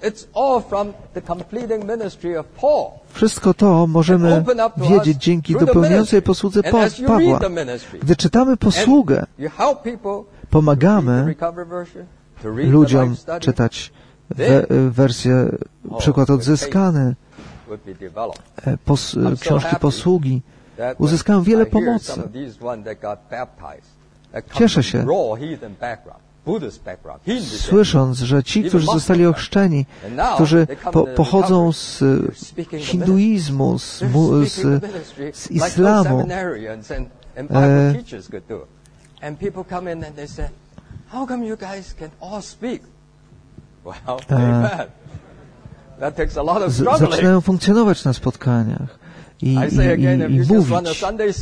Wszystko to możemy wiedzieć dzięki dopełniającej posłudze pa- Pawła. Gdy czytamy posługę, pomagamy ludziom czytać we, wersję, przykład odzyskany, pos, książki posługi. Uzyskałem wiele pomocy. Cieszę się, słysząc, że ci, którzy zostali ochrzczeni, którzy po, pochodzą z hinduizmu, z, mu, z, z islamu, e, e, z, zaczynają funkcjonować na spotkaniach i, i, i, i mówić.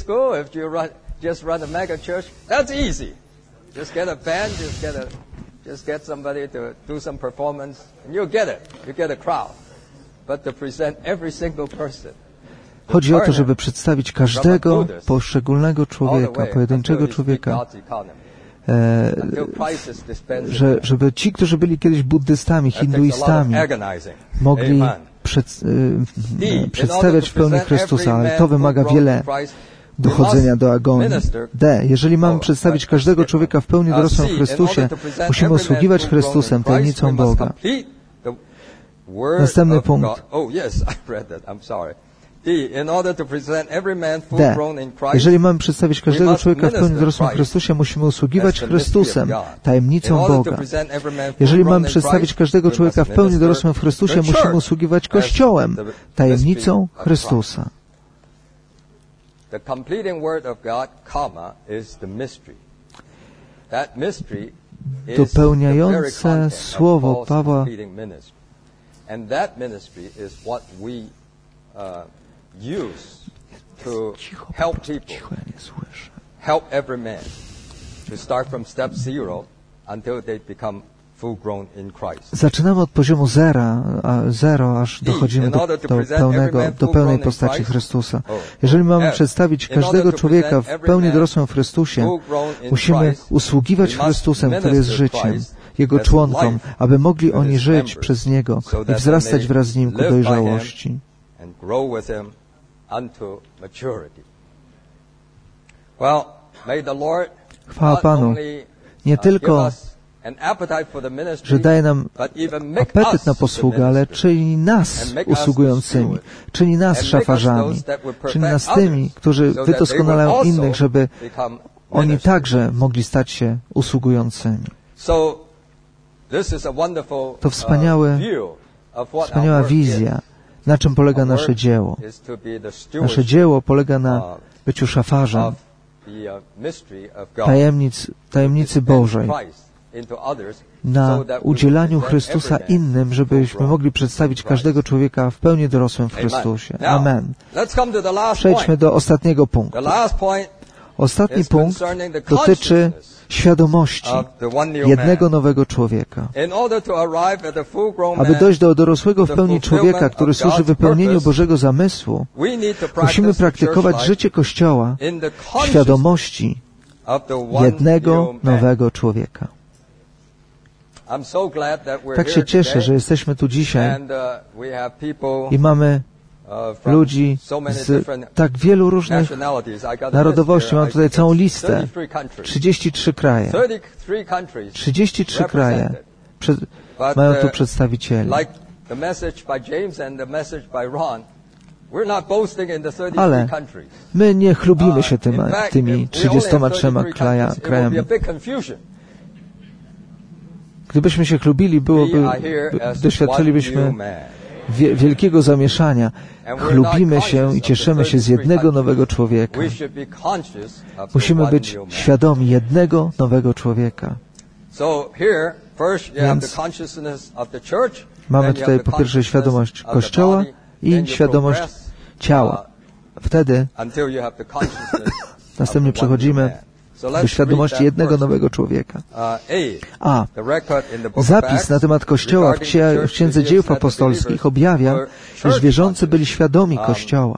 Just get a band, just get a, just get somebody to do some performance, and you get it. You get a crowd. But to present every single person. Chodzi o to, żeby przedstawić każdego poszczególnego człowieka, pojedynczego człowieka, e, że, żeby ci, którzy byli kiedyś buddystami, hinduistami, mogli przed, e, przedstawiać w pełni Chrystusa, ale to wymaga wiele dochodzenia do agonii. D. Jeżeli mamy przedstawić każdego człowieka w pełni dorosłym w Chrystusie, musimy usługiwać Chrystusem, tajemnicą Boga. Następny punkt. D. Jeżeli mamy przedstawić każdego człowieka w pełni dorosłym w Chrystusie, musimy usługiwać Chrystusem, tajemnicą Boga. Jeżeli mamy przedstawić każdego człowieka w pełni dorosłym w Chrystusie, musimy usługiwać Kościołem, tajemnicą Chrystusa. The completing word of God, comma, is the mystery. That mystery is dopełniające słowo Pawła. And that ministry is what we uh, use to help people, help every man to start from step zero until they become full-grown in Christ. Zaczynamy od poziomu zera, a zero, aż dochodzimy do, do, pełnego, do pełnej postaci Chrystusa. Jeżeli mamy przedstawić każdego człowieka w pełni dorosłym w Chrystusie, musimy usługiwać Chrystusem, który jest życiem, Jego członkom, aby mogli oni żyć przez Niego i wzrastać wraz z Nim ku dojrzałości. Chwała Panu, nie tylko że daje nam apetyt na posługę, ale czyni nas usługującymi, czyni nas szafarzami, czyni nas tymi, którzy wydoskonalają innych, żeby oni także mogli stać się usługującymi. To wspaniały, wspaniała wizja, na czym polega nasze dzieło. Nasze dzieło polega na byciu szafarzem tajemnic, tajemnicy Bożej, na udzielaniu Chrystusa innym, żebyśmy mogli przedstawić każdego człowieka w pełni dorosłym w Chrystusie. Amen. Przejdźmy do ostatniego punktu. Ostatni punkt dotyczy świadomości jednego nowego człowieka. Aby dojść do dorosłego w pełni człowieka, który służy wypełnieniu Bożego zamysłu, musimy praktykować życie Kościoła w świadomości jednego nowego człowieka. Tak się cieszę, że jesteśmy tu dzisiaj i mamy ludzi z tak wielu różnych narodowości. Mam tutaj całą listę. trzydzieści trzy kraje. trzydzieści trzy kraje mają tu przedstawicieli. Ale my nie chlubimy się tym, tymi trzydziestoma trzema kraja, krajami. Gdybyśmy się chlubili, byłoby, doświadczylibyśmy wie, wielkiego zamieszania. Chlubimy się i cieszymy się z jednego nowego człowieka. Musimy być świadomi jednego nowego człowieka. Więc mamy tutaj po pierwsze świadomość Kościoła i świadomość ciała. Wtedy następnie przechodzimy do świadomości jednego nowego człowieka. A zapis na temat Kościoła w, księ- w Księdze Dziejów Apostolskich objawia, iż wierzący byli świadomi Kościoła.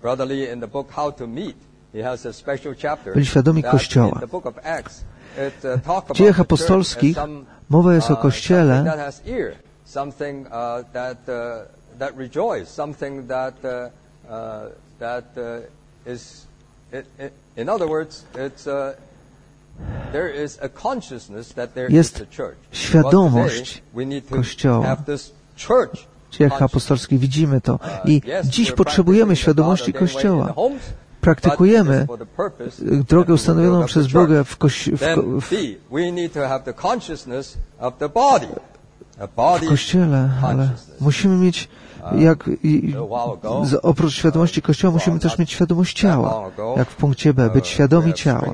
Byli świadomi Kościoła. W Dziejach Apostolskich mowa jest o Kościele, jest świadomość Kościoła. W Dziejach Apostolskich widzimy to. I dziś potrzebujemy świadomości Kościoła. Praktykujemy drogę ustanowioną przez Boga w, kości- w, ko- w, w Kościele, ale musimy mieć, jak i, z, oprócz świadomości Kościoła, musimy też mieć świadomość ciała, jak w punkcie B, być świadomi ciała.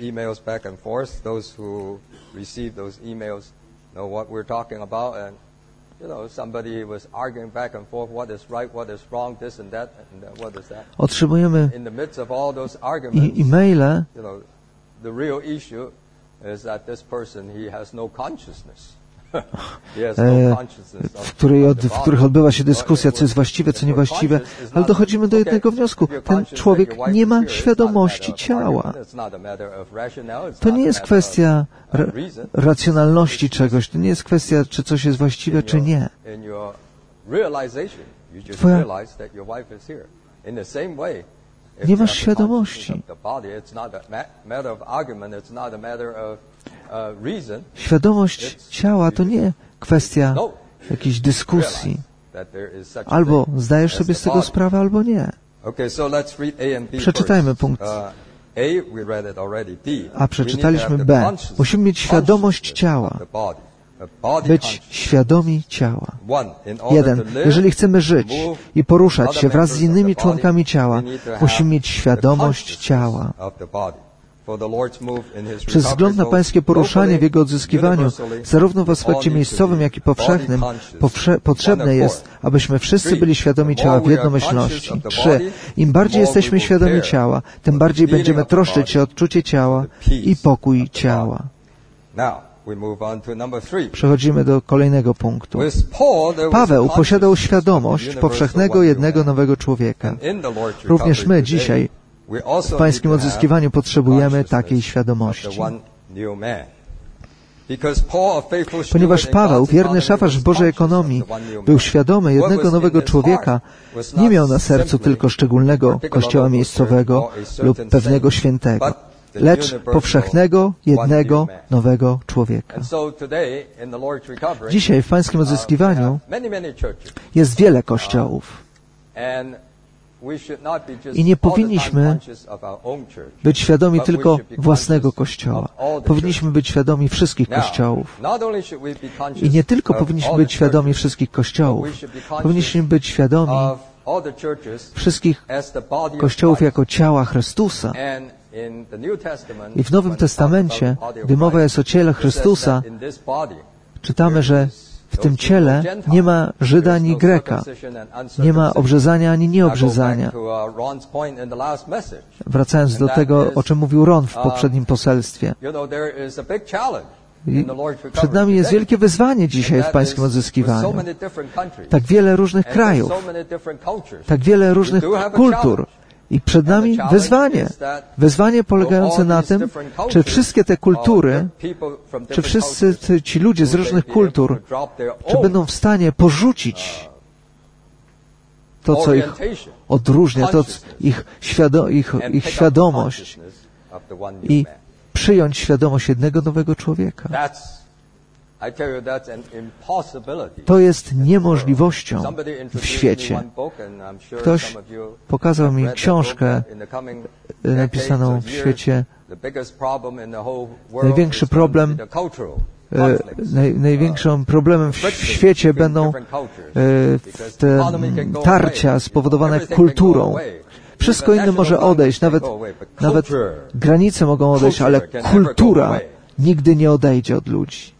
Otrzymujemy i- e-maile, w, której od, w których odbywa się dyskusja, co jest właściwe, co niewłaściwe, ale dochodzimy do jednego wniosku. Ten człowiek nie ma świadomości ciała. To nie jest kwestia ra- racjonalności czegoś, to nie jest kwestia, czy coś jest właściwe, czy nie. Twoja... Nie masz świadomości. Świadomość ciała to nie kwestia jakiejś dyskusji. Albo zdajesz sobie z tego sprawę, albo nie. Przeczytajmy punkt A. Przeczytaliśmy B. Musimy mieć świadomość ciała. Być świadomi ciała. Jeden. Jeżeli chcemy żyć i poruszać się wraz z innymi członkami ciała, musimy mieć świadomość ciała. Przez wzgląd na Pańskie poruszanie w Jego odzyskiwaniu, zarówno w aspekcie miejscowym, jak i powszechnym, powsze- potrzebne jest, abyśmy wszyscy byli świadomi ciała w jednomyślności. Trzy. Im bardziej jesteśmy świadomi ciała, tym bardziej będziemy troszczyć się o odczucie ciała i pokój ciała. Przechodzimy do kolejnego punktu. Paweł posiadał świadomość powszechnego jednego nowego człowieka. Również my dzisiaj w Pańskim odzyskiwaniu potrzebujemy takiej świadomości. Ponieważ Paweł, wierny szafarz w Bożej ekonomii, był świadomy jednego nowego człowieka, nie miał na sercu tylko szczególnego kościoła miejscowego lub pewnego świętego, lecz powszechnego, jednego, nowego człowieka. Dzisiaj w Pańskim odzyskiwaniu jest wiele kościołów. I nie powinniśmy być świadomi tylko własnego Kościoła. Powinniśmy być świadomi wszystkich Kościołów. I nie tylko powinniśmy być świadomi wszystkich Kościołów. Powinniśmy być świadomi wszystkich Kościołów jako ciała Chrystusa. I w Nowym Testamencie, gdy mowa jest o ciele Chrystusa, czytamy, że w tym ciele nie ma Żyda ani Greka, nie ma obrzezania ani nieobrzezania. Wracając do tego, o czym mówił Ron w poprzednim poselstwie. I przed nami jest wielkie wyzwanie dzisiaj w Pańskim odzyskiwaniu. Tak wiele różnych krajów, tak wiele różnych kultur. I przed nami wyzwanie. Wyzwanie polegające na tym, czy wszystkie te kultury, czy wszyscy ci ludzie z różnych kultur, czy będą w stanie porzucić to, co ich odróżnia, to ich, świado, ich, ich świadomość i przyjąć świadomość jednego nowego człowieka. To jest niemożliwością w świecie. Ktoś pokazał mi książkę napisaną w świecie. Największy problem, naj, największym problemem w świecie będą te tarcia spowodowane kulturą. Wszystko inne może odejść, nawet, nawet granice mogą odejść, ale kultura nigdy nie odejdzie od ludzi.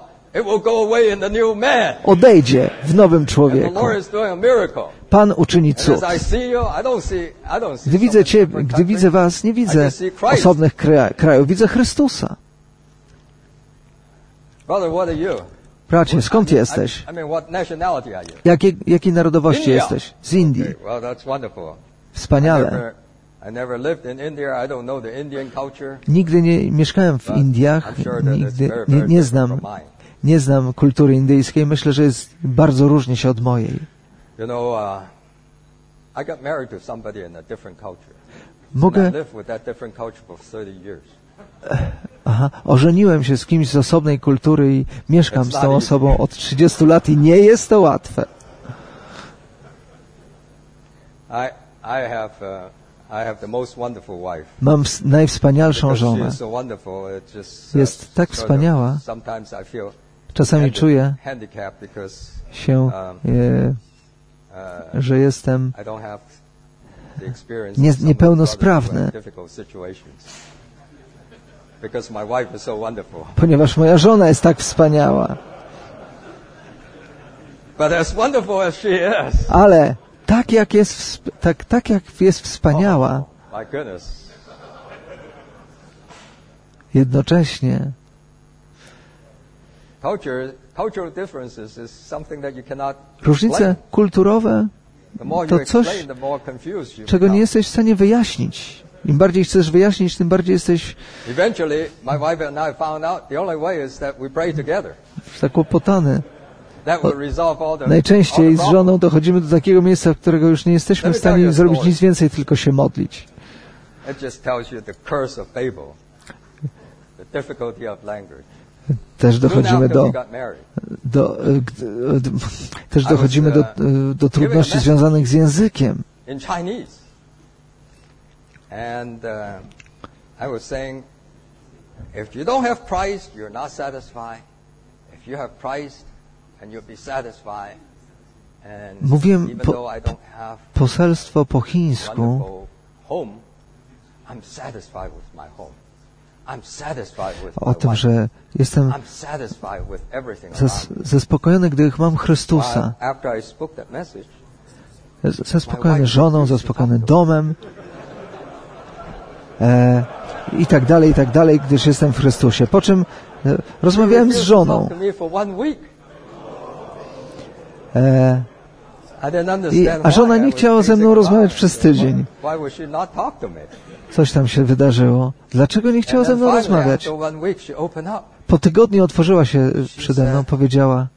Odejdzie w nowym człowieku. Pan uczyni cud. Gdy widzę Ciebie, gdy widzę Was, nie widzę osobnych krajów, widzę Chrystusa. Bracie, skąd jesteś? Jakiej, jakiej narodowości jesteś? Z Indii. Wspaniale. Nigdy nie mieszkałem w Indiach, nigdy nie, nie znam, nie znam kultury indyjskiej. Myślę, że jest bardzo różni się od mojej. Mogę... Aha, ożeniłem się z kimś z osobnej kultury i mieszkam z tą osobą od trzydziestu lat i nie jest to łatwe. Mam najwspanialszą żonę. Jest tak wspaniała. Czasami czuję się, e, że jestem nie, niepełnosprawny, ponieważ moja żona jest tak wspaniała. Ale tak jak jest, tak, tak jak jest wspaniała, jednocześnie różnice kulturowe to coś, czego nie jesteś w stanie wyjaśnić. Im bardziej chcesz wyjaśnić, tym bardziej jesteś zakłopotany. O, najczęściej z żoną dochodzimy do takiego miejsca, w którego już nie jesteśmy w stanie zrobić nic więcej, tylko się modlić. Też dochodzimy do, do, do też dochodzimy do, do trudności związanych z językiem. And uh, I was saying, if you don't have Christ, you're not satisfied. If you have Christ, and you'll be satisfied. And mówiłem even po, though I don't have poselstwo po chińsku. Home, I'm satisfied with my home. I'm satisfied with o tym, że jestem zas, zaspokojony, gdy mam Chrystusa. Zaspokojony żoną, zaspokojony domem. E, i tak dalej, i tak dalej, gdyż jestem w Chrystusie. Po czym e, rozmawiałem z żoną. E, i, a żona nie chciała ze mną rozmawiać przez tydzień. Coś tam się wydarzyło. Dlaczego nie chciała ze mną rozmawiać? Po tygodniu otworzyła się przede mną, powiedziała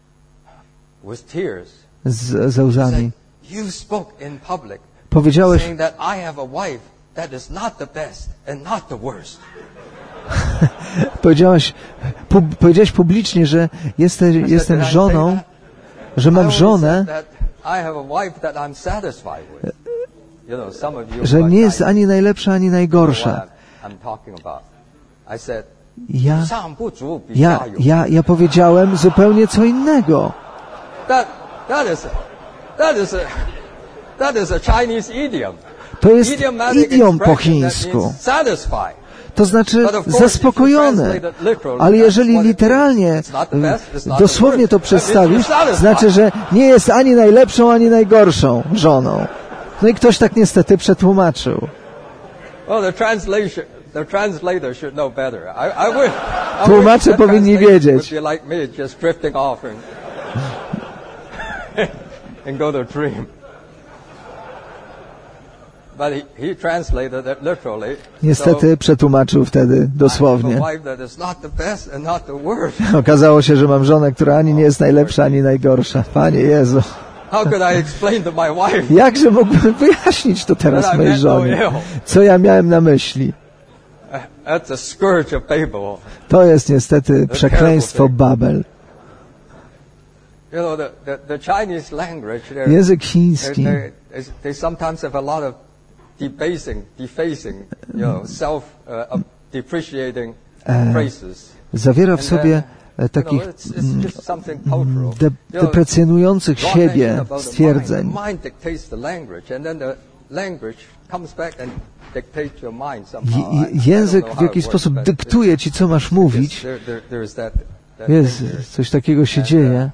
z, ze łzami. Powiedziałeś, powiedziałaś, pu, powiedziałeś publicznie, że jesteś, jestem żoną, że mam żonę, że nie jest ani najlepsza, ani najgorsza. Ja, ja, ja, ja powiedziałem zupełnie co innego. To jest idiom po chińsku. To znaczy zaspokojone. Ale jeżeli literalnie, dosłownie to przedstawisz, znaczy, że nie jest ani najlepszą, ani najgorszą żoną. No i ktoś tak niestety przetłumaczył. Tłumacze powinni wiedzieć. Niestety przetłumaczył wtedy dosłownie. Okazało się, że mam żonę, która ani nie jest najlepsza, ani najgorsza. Panie Jezu. Jakże mógłbym wyjaśnić to teraz mojej żonie? Co ja miałem na myśli? To jest niestety przekleństwo Babel. Język chiński they sometimes have a lot of debasing, defacing, you know, self-depreciating phrases. Zawiera w sobie takich de, deprecjonujących siebie stwierdzeń. Język w jakiś sposób dyktuje ci, co masz mówić. Jest, coś takiego się dzieje.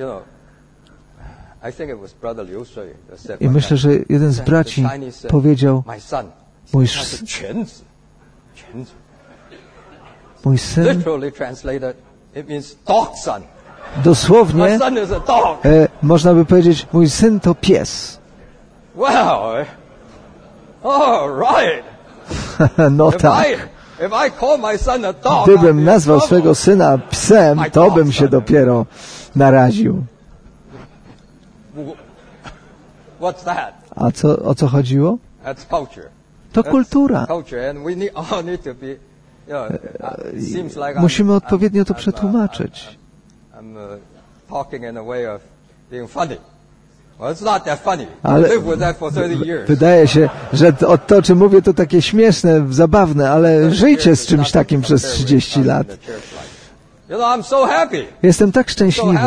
I myślę, że jeden z braci powiedział, mój, mój syn, dosłownie e, można by powiedzieć, mój syn to pies. No tak. Gdybym nazwał swego syna psem, to bym się dopiero naraził. A co, o co chodziło? To kultura. Musimy odpowiednio to przetłumaczyć. Ale wydaje się, że to, to, czym mówię, to takie śmieszne, zabawne, ale żyjcie z czymś takim przez trzydzieści lat. Jestem tak szczęśliwy.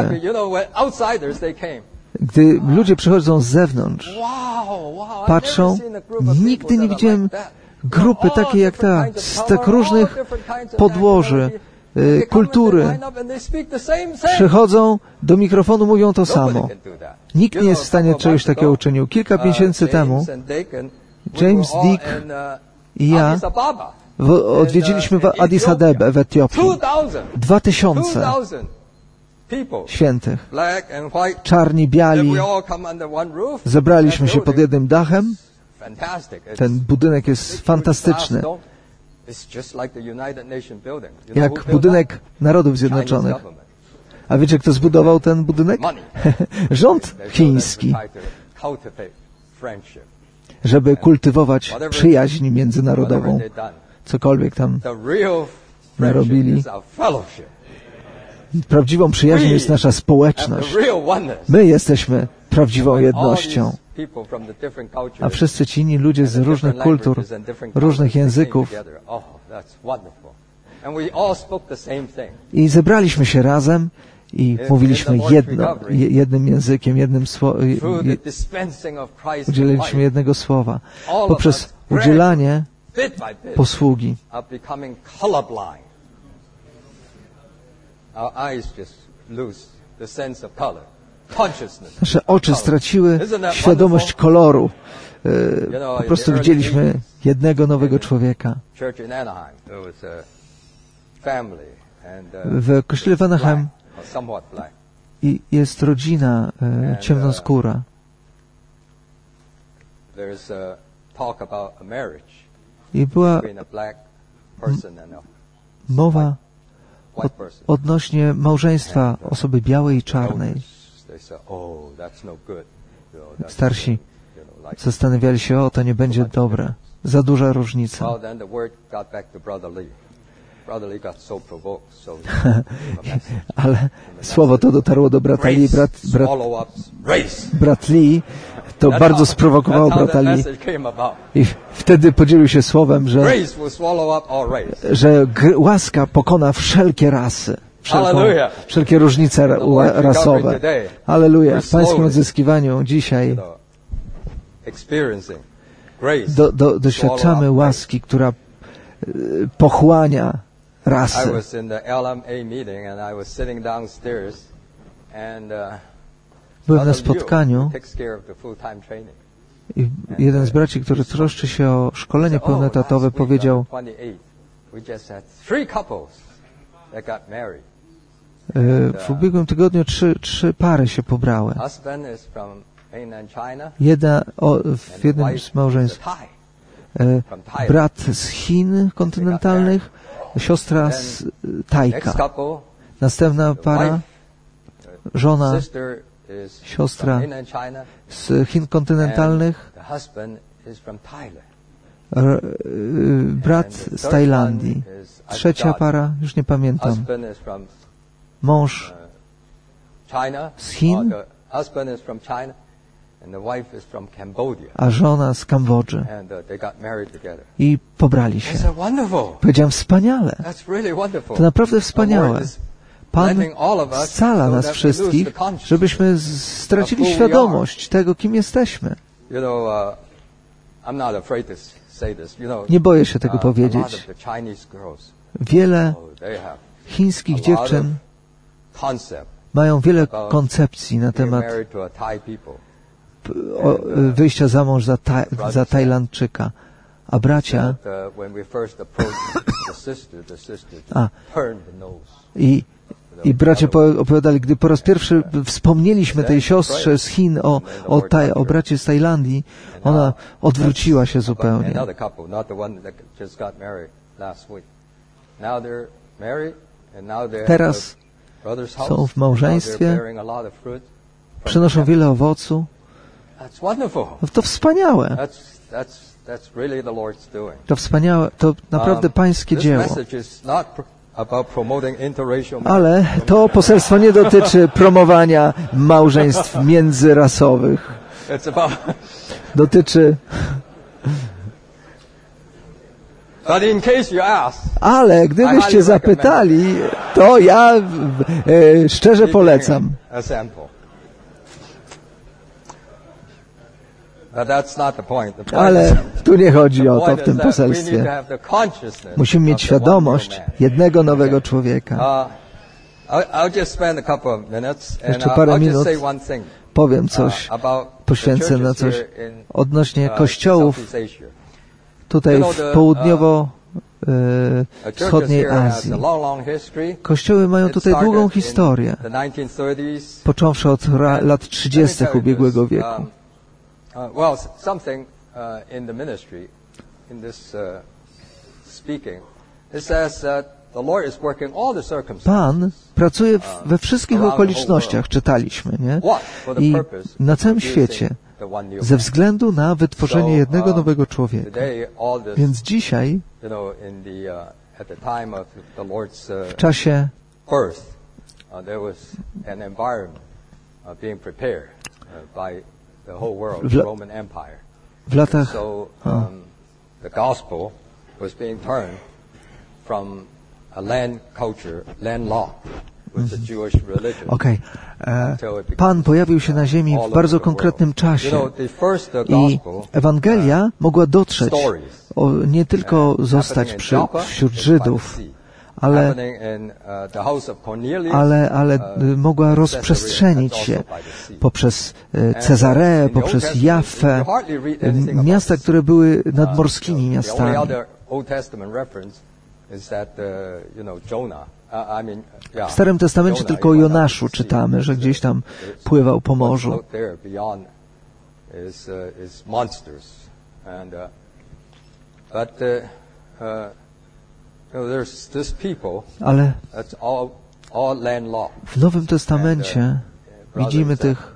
Gdy ludzie przychodzą z zewnątrz, patrzą, nigdy nie widziałem grupy takiej jak ta, z tak różnych podłoży, y, kultury. Przychodzą do mikrofonu, mówią to samo. Nikt nie jest w stanie czegoś takiego uczynił. Kilka miesięcy temu James Dick i ja w, odwiedziliśmy w Addis Abebę w Etiopii. Dwa tysiące świętych, czarni, biali, zebraliśmy się pod jednym dachem. Ten budynek jest fantastyczny, jak budynek Narodów Zjednoczonych. A wiecie, kto zbudował ten budynek? Rząd chiński, żeby kultywować przyjaźń międzynarodową. Cokolwiek tam narobili. Prawdziwą przyjaźnią jest nasza społeczność. My jesteśmy prawdziwą jednością. A wszyscy ci inni ludzie z różnych kultur, różnych języków. I zebraliśmy się razem i mówiliśmy jedno, jednym językiem, jednym słowem, udzieliliśmy jednego słowa. Poprzez udzielanie posługi. Nasze oczy straciły świadomość koloru. Po prostu widzieliśmy jednego nowego człowieka. W kościele w Anaheim jest rodzina ciemnoskóra. I była mowa od, odnośnie małżeństwa osoby białej i czarnej. Starsi zastanawiali się, o, to nie będzie dobre. Za duża różnica. Ale słowo to dotarło do brata Lee. Brat, brat, brat Lee to bardzo sprowokowało brata Lee. I wtedy podzielił się słowem, że, że łaska pokona wszelkie rasy. Wszelką, wszelkie różnice rasowe. Alleluja. W Pańskim odzyskiwaniu dzisiaj do, do, doświadczamy łaski, która pochłania rasy. Byłem na spotkaniu i jeden z braci, który troszczy się o szkolenie pełnoetatowe, powiedział: w ubiegłym tygodniu trzy, trzy pary się pobrały. Jedna o, w jednym z małżeństw brat z Chin kontynentalnych, siostra z Tajka. Następna para, żona, siostra z Chin kontynentalnych, brat z Tajlandii. Trzecia para, już nie pamiętam, mąż z Chin, a żona z Kambodży. I pobrali się. Powiedziałem, wspaniale. To naprawdę wspaniałe. Pan scala nas wszystkich, żebyśmy stracili świadomość tego, kim jesteśmy. Nie boję się tego powiedzieć. Wiele chińskich dziewczyn mają wiele koncepcji na temat wyjścia za mąż za, ta, za Tajlandczyka, a bracia a, i, i bracia opowiadali, gdy po raz pierwszy wspomnieliśmy tej siostrze z Chin o, o, taj, o bracie z Tajlandii, ona odwróciła się zupełnie. Teraz są w małżeństwie, przynoszą wiele owocu. To wspaniałe. To wspaniałe, to naprawdę pańskie dzieło. Ale to poselstwo nie dotyczy promowania małżeństw międzyrasowych. Dotyczy... Ale gdybyście zapytali, to ja e, szczerze polecam. Ale tu nie chodzi o to w tym poselstwie. Musimy mieć świadomość jednego nowego człowieka. Jeszcze parę minut powiem coś, poświęcę na coś odnośnie kościołów tutaj w południowo-wschodniej Azji. Kościoły mają tutaj długą historię, począwszy od lat trzydziestych ubiegłego wieku. Well, something in the ministry, in this speaking, it says that the Lord is working all the circumstances. Pan pracuje we wszystkich okolicznościach, czytaliśmy, nie? I na całym świecie, ze względu na wytworzenie jednego nowego człowieka. Więc dzisiaj, w czasie W, la, w latach o. Okej. Okay. Pan pojawił się na ziemi w bardzo konkretnym czasie i Ewangelia mogła dotrzeć, o, nie tylko zostać przy, wśród Żydów, ale, ale, ale mogła rozprzestrzenić się poprzez Cezareę, poprzez Jaffę, miasta, które były nadmorskimi miastami. W Starym Testamencie tylko o Jonaszu czytamy, że gdzieś tam pływał po morzu. Ale w Nowym Testamencie widzimy tych,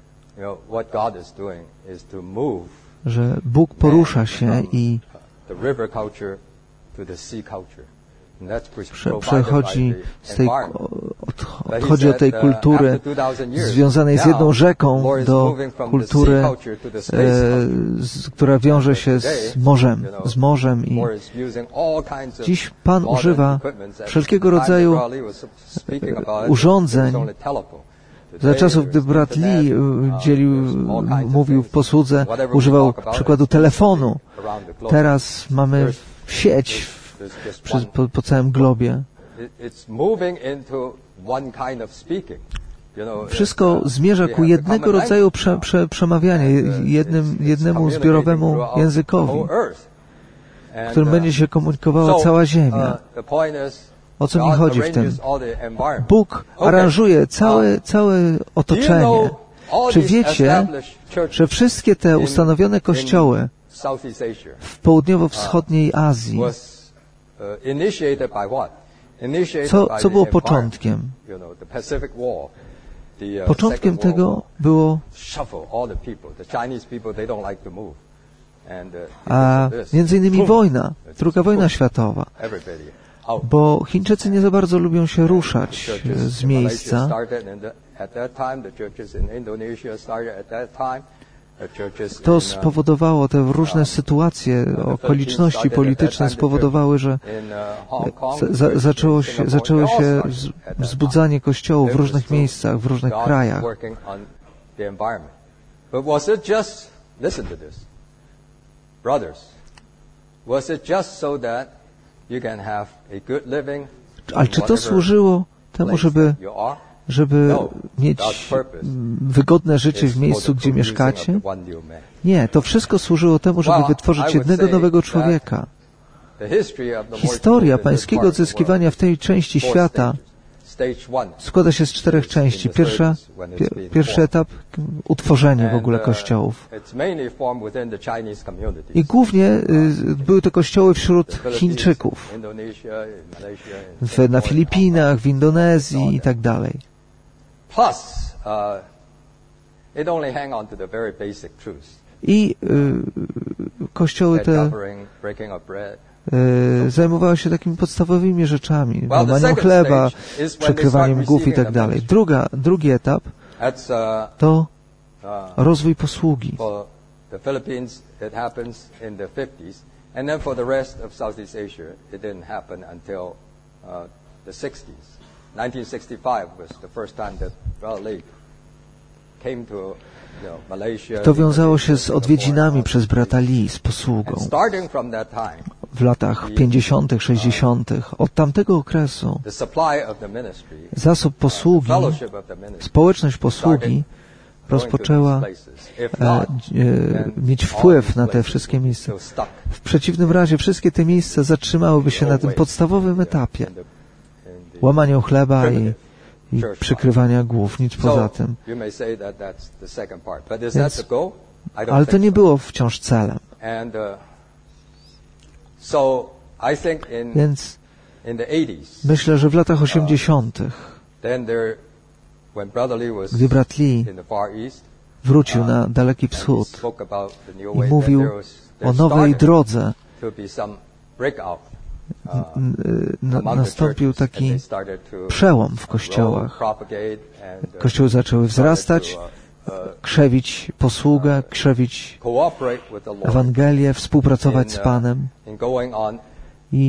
że Bóg porusza się i prze, przechodzi z tej, odchodzi od tej kultury związanej z jedną rzeką do kultury, e, z, która wiąże się z morzem, z morzem i dziś Pan używa wszelkiego rodzaju e, urządzeń. Za czasów, gdy brat Lee dzielił, mówił w posłudze, używał przykładu telefonu. Teraz mamy sieć Przez, po, po całym globie. Wszystko zmierza ku jednego rodzaju prze, prze, przemawiania, jednym, jednemu zbiorowemu językowi, w którym będzie się komunikowała cała Ziemia. O co mi chodzi w tym? Bóg aranżuje całe, całe otoczenie. Czy wiecie, że wszystkie te ustanowione kościoły w południowo-wschodniej Azji, Co, co było początkiem? Początkiem tego było a między innymi wojna, druga wojna światowa, bo Chińczycy nie za bardzo lubią się ruszać z miejsca To spowodowało, te różne sytuacje, okoliczności polityczne spowodowały, że za, zaczęło się, zaczęło się wzbudzanie kościołów w różnych miejscach, w różnych krajach. Ale czy to służyło temu, żeby żeby mieć wygodne życie w miejscu, gdzie mieszkacie? Nie, to wszystko służyło temu, żeby wytworzyć jednego nowego człowieka. Historia pańskiego odzyskiwania w tej części świata składa się z czterech części. Pierwsza, pier, pierwszy etap, utworzenie w ogóle kościołów. I głównie y, były to kościoły wśród Chińczyków, w, na Filipinach, w Indonezji i tak dalej. I y, kościoły te y, zajmowały się takimi podstawowymi rzeczami, łamaniem chleba, przekrywaniem głów i tak dalej. Druga, drugi etap to rozwój posługi. nineteen sixty-five was the first time that Brother Lee came to Malaysia. To wiązało się z odwiedzinami przez brata Lee, z posługą. W latach pięćdziesiątych, sześćdziesiątych Od tamtego okresu zasób posługi, społeczność posługi rozpoczęła e, e, mieć wpływ na te wszystkie miejsca. W przeciwnym razie wszystkie te miejsca zatrzymałyby się na tym podstawowym etapie. Łamaniu chleba i, i przykrywania głów, nic poza tym. Więc, ale to nie było wciąż celem. Więc myślę, że w latach osiemdziesiątych gdy brat Lee wrócił na Daleki Wschód i mówił o nowej drodze, Na, nastąpił taki przełom w kościołach. Kościoły zaczęły wzrastać, krzewić posługę, krzewić Ewangelię, współpracować z Panem i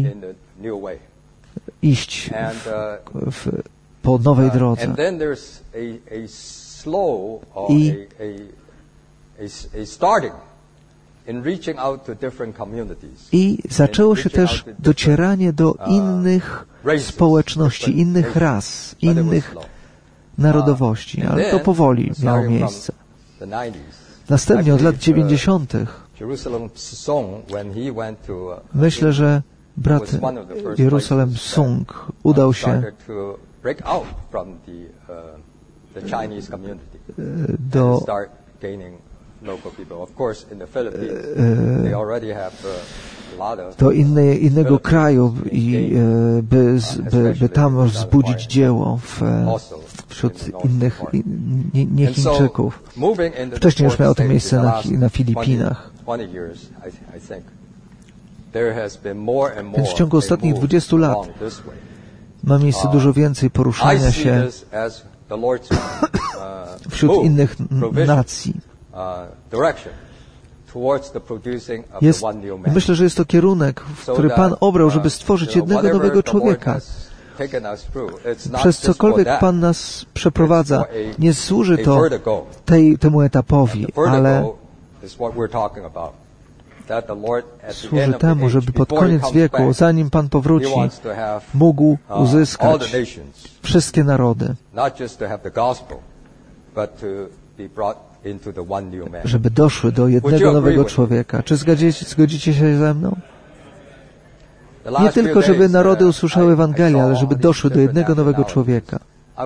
iść w, w, po nowej drodze. I I zaczęło się też docieranie do innych społeczności, innych ras, innych narodowości, ale to powoli miało miejsce. Następnie od lat dziewięćdziesiątych myślę, że brat Jerusalem Sung udał się do do inne, innego kraju i by, by, by tam wzbudzić dzieło w, wśród innych nie, nie Chińczyków. Wcześniej już miało to miejsce na, na Filipinach. Więc w ciągu ostatnich dwudziestu lat ma miejsce dużo więcej poruszania się wśród innych nacji. Jest, myślę, że jest to kierunek, który Pan obrał, żeby stworzyć jednego nowego człowieka. Przez cokolwiek Pan nas przeprowadza, nie służy to tej, temu etapowi, ale służy temu, żeby pod koniec wieku, zanim Pan powróci, mógł uzyskać wszystkie narody, żeby doszły do jednego nowego człowieka. Czy zgodzicie, zgodzicie się ze mną? Nie tylko, żeby narody usłyszały Ewangelię, ale żeby doszły do jednego nowego człowieka.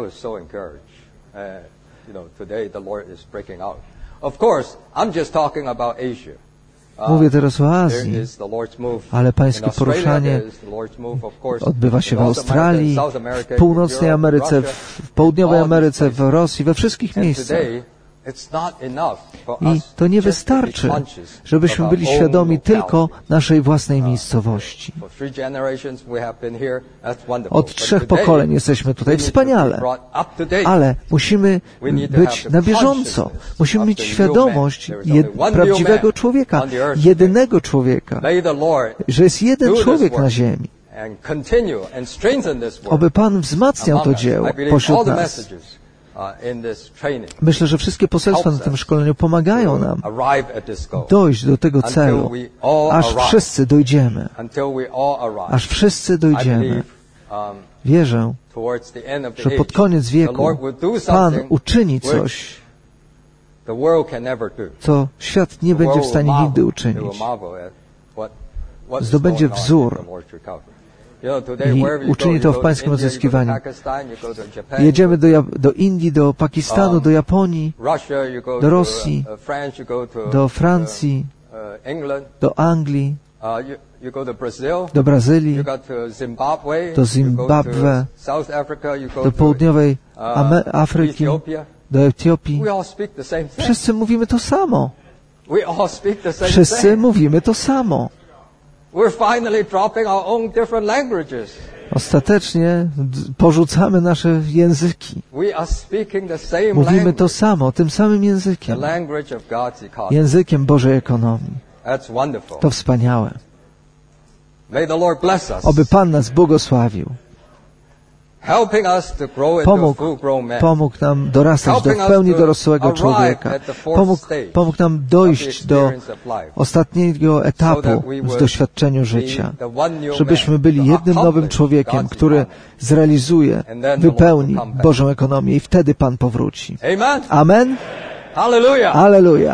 Mówię teraz o Azji, ale Pańskie poruszanie odbywa się w Australii, w północnej Ameryce, w południowej Ameryce, w Rosji, we wszystkich miejscach. I to nie wystarczy, żebyśmy byli świadomi tylko naszej własnej miejscowości. Od trzech pokoleń jesteśmy tutaj, wspaniale, ale musimy być na bieżąco. Musimy mieć świadomość jed- prawdziwego człowieka, jedynego człowieka, że jest jeden człowiek na ziemi. Oby Pan wzmacniał to dzieło pośród nas. Myślę, że wszystkie poselstwa na tym szkoleniu pomagają nam dojść do tego celu, aż wszyscy dojdziemy. Aż wszyscy dojdziemy. Wierzę, że pod koniec wieku Pan uczyni coś, co świat nie będzie w stanie nigdy uczynić. Zdobędzie wzór i uczyni to w Pańskim odzyskiwaniu. Jedziemy do, do Indii, do Pakistanu, do Japonii, do Rosji, do Francji, do Anglii, do Brazylii, do Zimbabwe, do południowej Afryki, do Etiopii. Wszyscy mówimy to samo. Wszyscy mówimy to samo. Ostatecznie porzucamy nasze języki. Mówimy to samo, tym samym językiem. Językiem Bożej ekonomii. To wspaniałe. Oby Pan nas błogosławił. Pomógł, pomógł nam dorastać do w pełni dorosłego człowieka. Pomógł, pomógł nam dojść do ostatniego etapu w doświadczeniu życia. Żebyśmy byli jednym nowym człowiekiem, który zrealizuje, wypełni Bożą ekonomię i wtedy Pan powróci. Amen? Alleluja!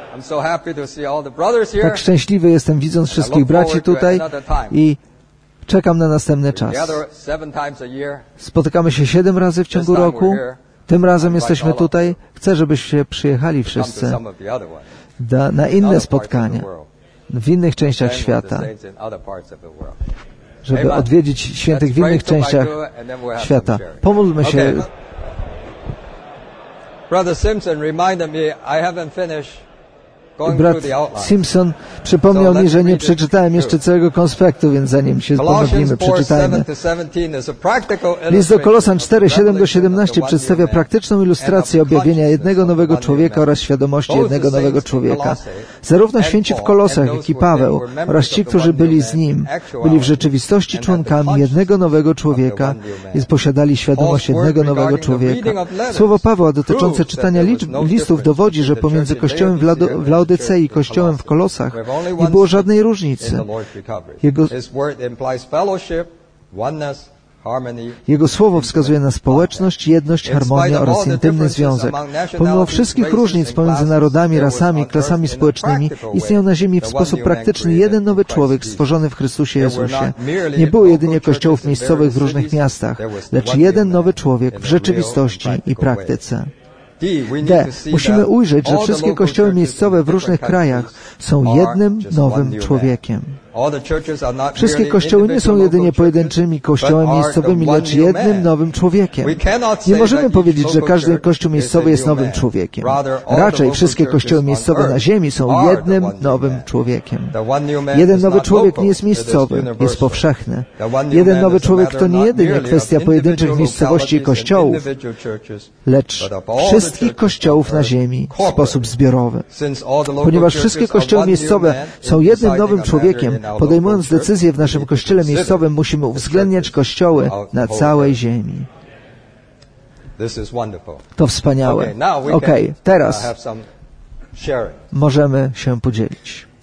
Tak szczęśliwy jestem, widząc wszystkich braci tutaj i czekam na następny czas. Spotykamy się siedem razy w ciągu roku. Tym razem jesteśmy tutaj. Chcę, żebyście przyjechali wszyscy da, na inne spotkania w innych częściach świata, żeby odwiedzić świętych w innych częściach świata. Pomódlmy się. Brother Simpson reminded me I haven't finished. Brat Simpson przypomniał mi, że nie przeczytałem jeszcze całego konspektu, więc zanim się pomodlimy, przeczytajmy. List do Kolosan cztery, siedem do siedemnaście przedstawia praktyczną ilustrację objawienia jednego nowego człowieka oraz świadomości jednego nowego człowieka. Zarówno święci w Kolosach, jak i Paweł oraz ci, którzy byli z nim, byli w rzeczywistości członkami jednego nowego człowieka i posiadali świadomość jednego nowego człowieka. Słowo Pawła dotyczące czytania listów dowodzi, że pomiędzy Kościołem w Laodycei i Kościołem w Kolosach nie było żadnej różnicy. Jego, Jego słowo wskazuje na społeczność, jedność, harmonię oraz intymny związek. Pomimo wszystkich różnic pomiędzy narodami, rasami, klasami społecznymi, istniał na ziemi w sposób praktyczny jeden nowy człowiek stworzony w Chrystusie Jezusie. Nie było jedynie kościołów miejscowych w różnych miastach, lecz jeden nowy człowiek w rzeczywistości i praktyce. D. Musimy ujrzeć, że wszystkie kościoły miejscowe w różnych krajach są jednym nowym człowiekiem. Wszystkie kościoły nie są jedynie pojedynczymi kościołami miejscowymi, lecz jednym nowym człowiekiem. Nie możemy powiedzieć, że każdy kościół miejscowy jest nowym człowiekiem. Raczej wszystkie kościoły miejscowe na ziemi są jednym nowym człowiekiem. Jeden nowy człowiek nie jest miejscowy, jest powszechny. Jeden nowy człowiek to nie jedynie kwestia pojedynczych miejscowości i kościołów, lecz wszystkich kościołów na ziemi w sposób zbiorowy. Ponieważ wszystkie kościoły miejscowe są jednym nowym człowiekiem, podejmując decyzje w naszym kościele miejscowym, musimy uwzględniać kościoły na całej ziemi. To wspaniałe. Okej, teraz możemy się podzielić.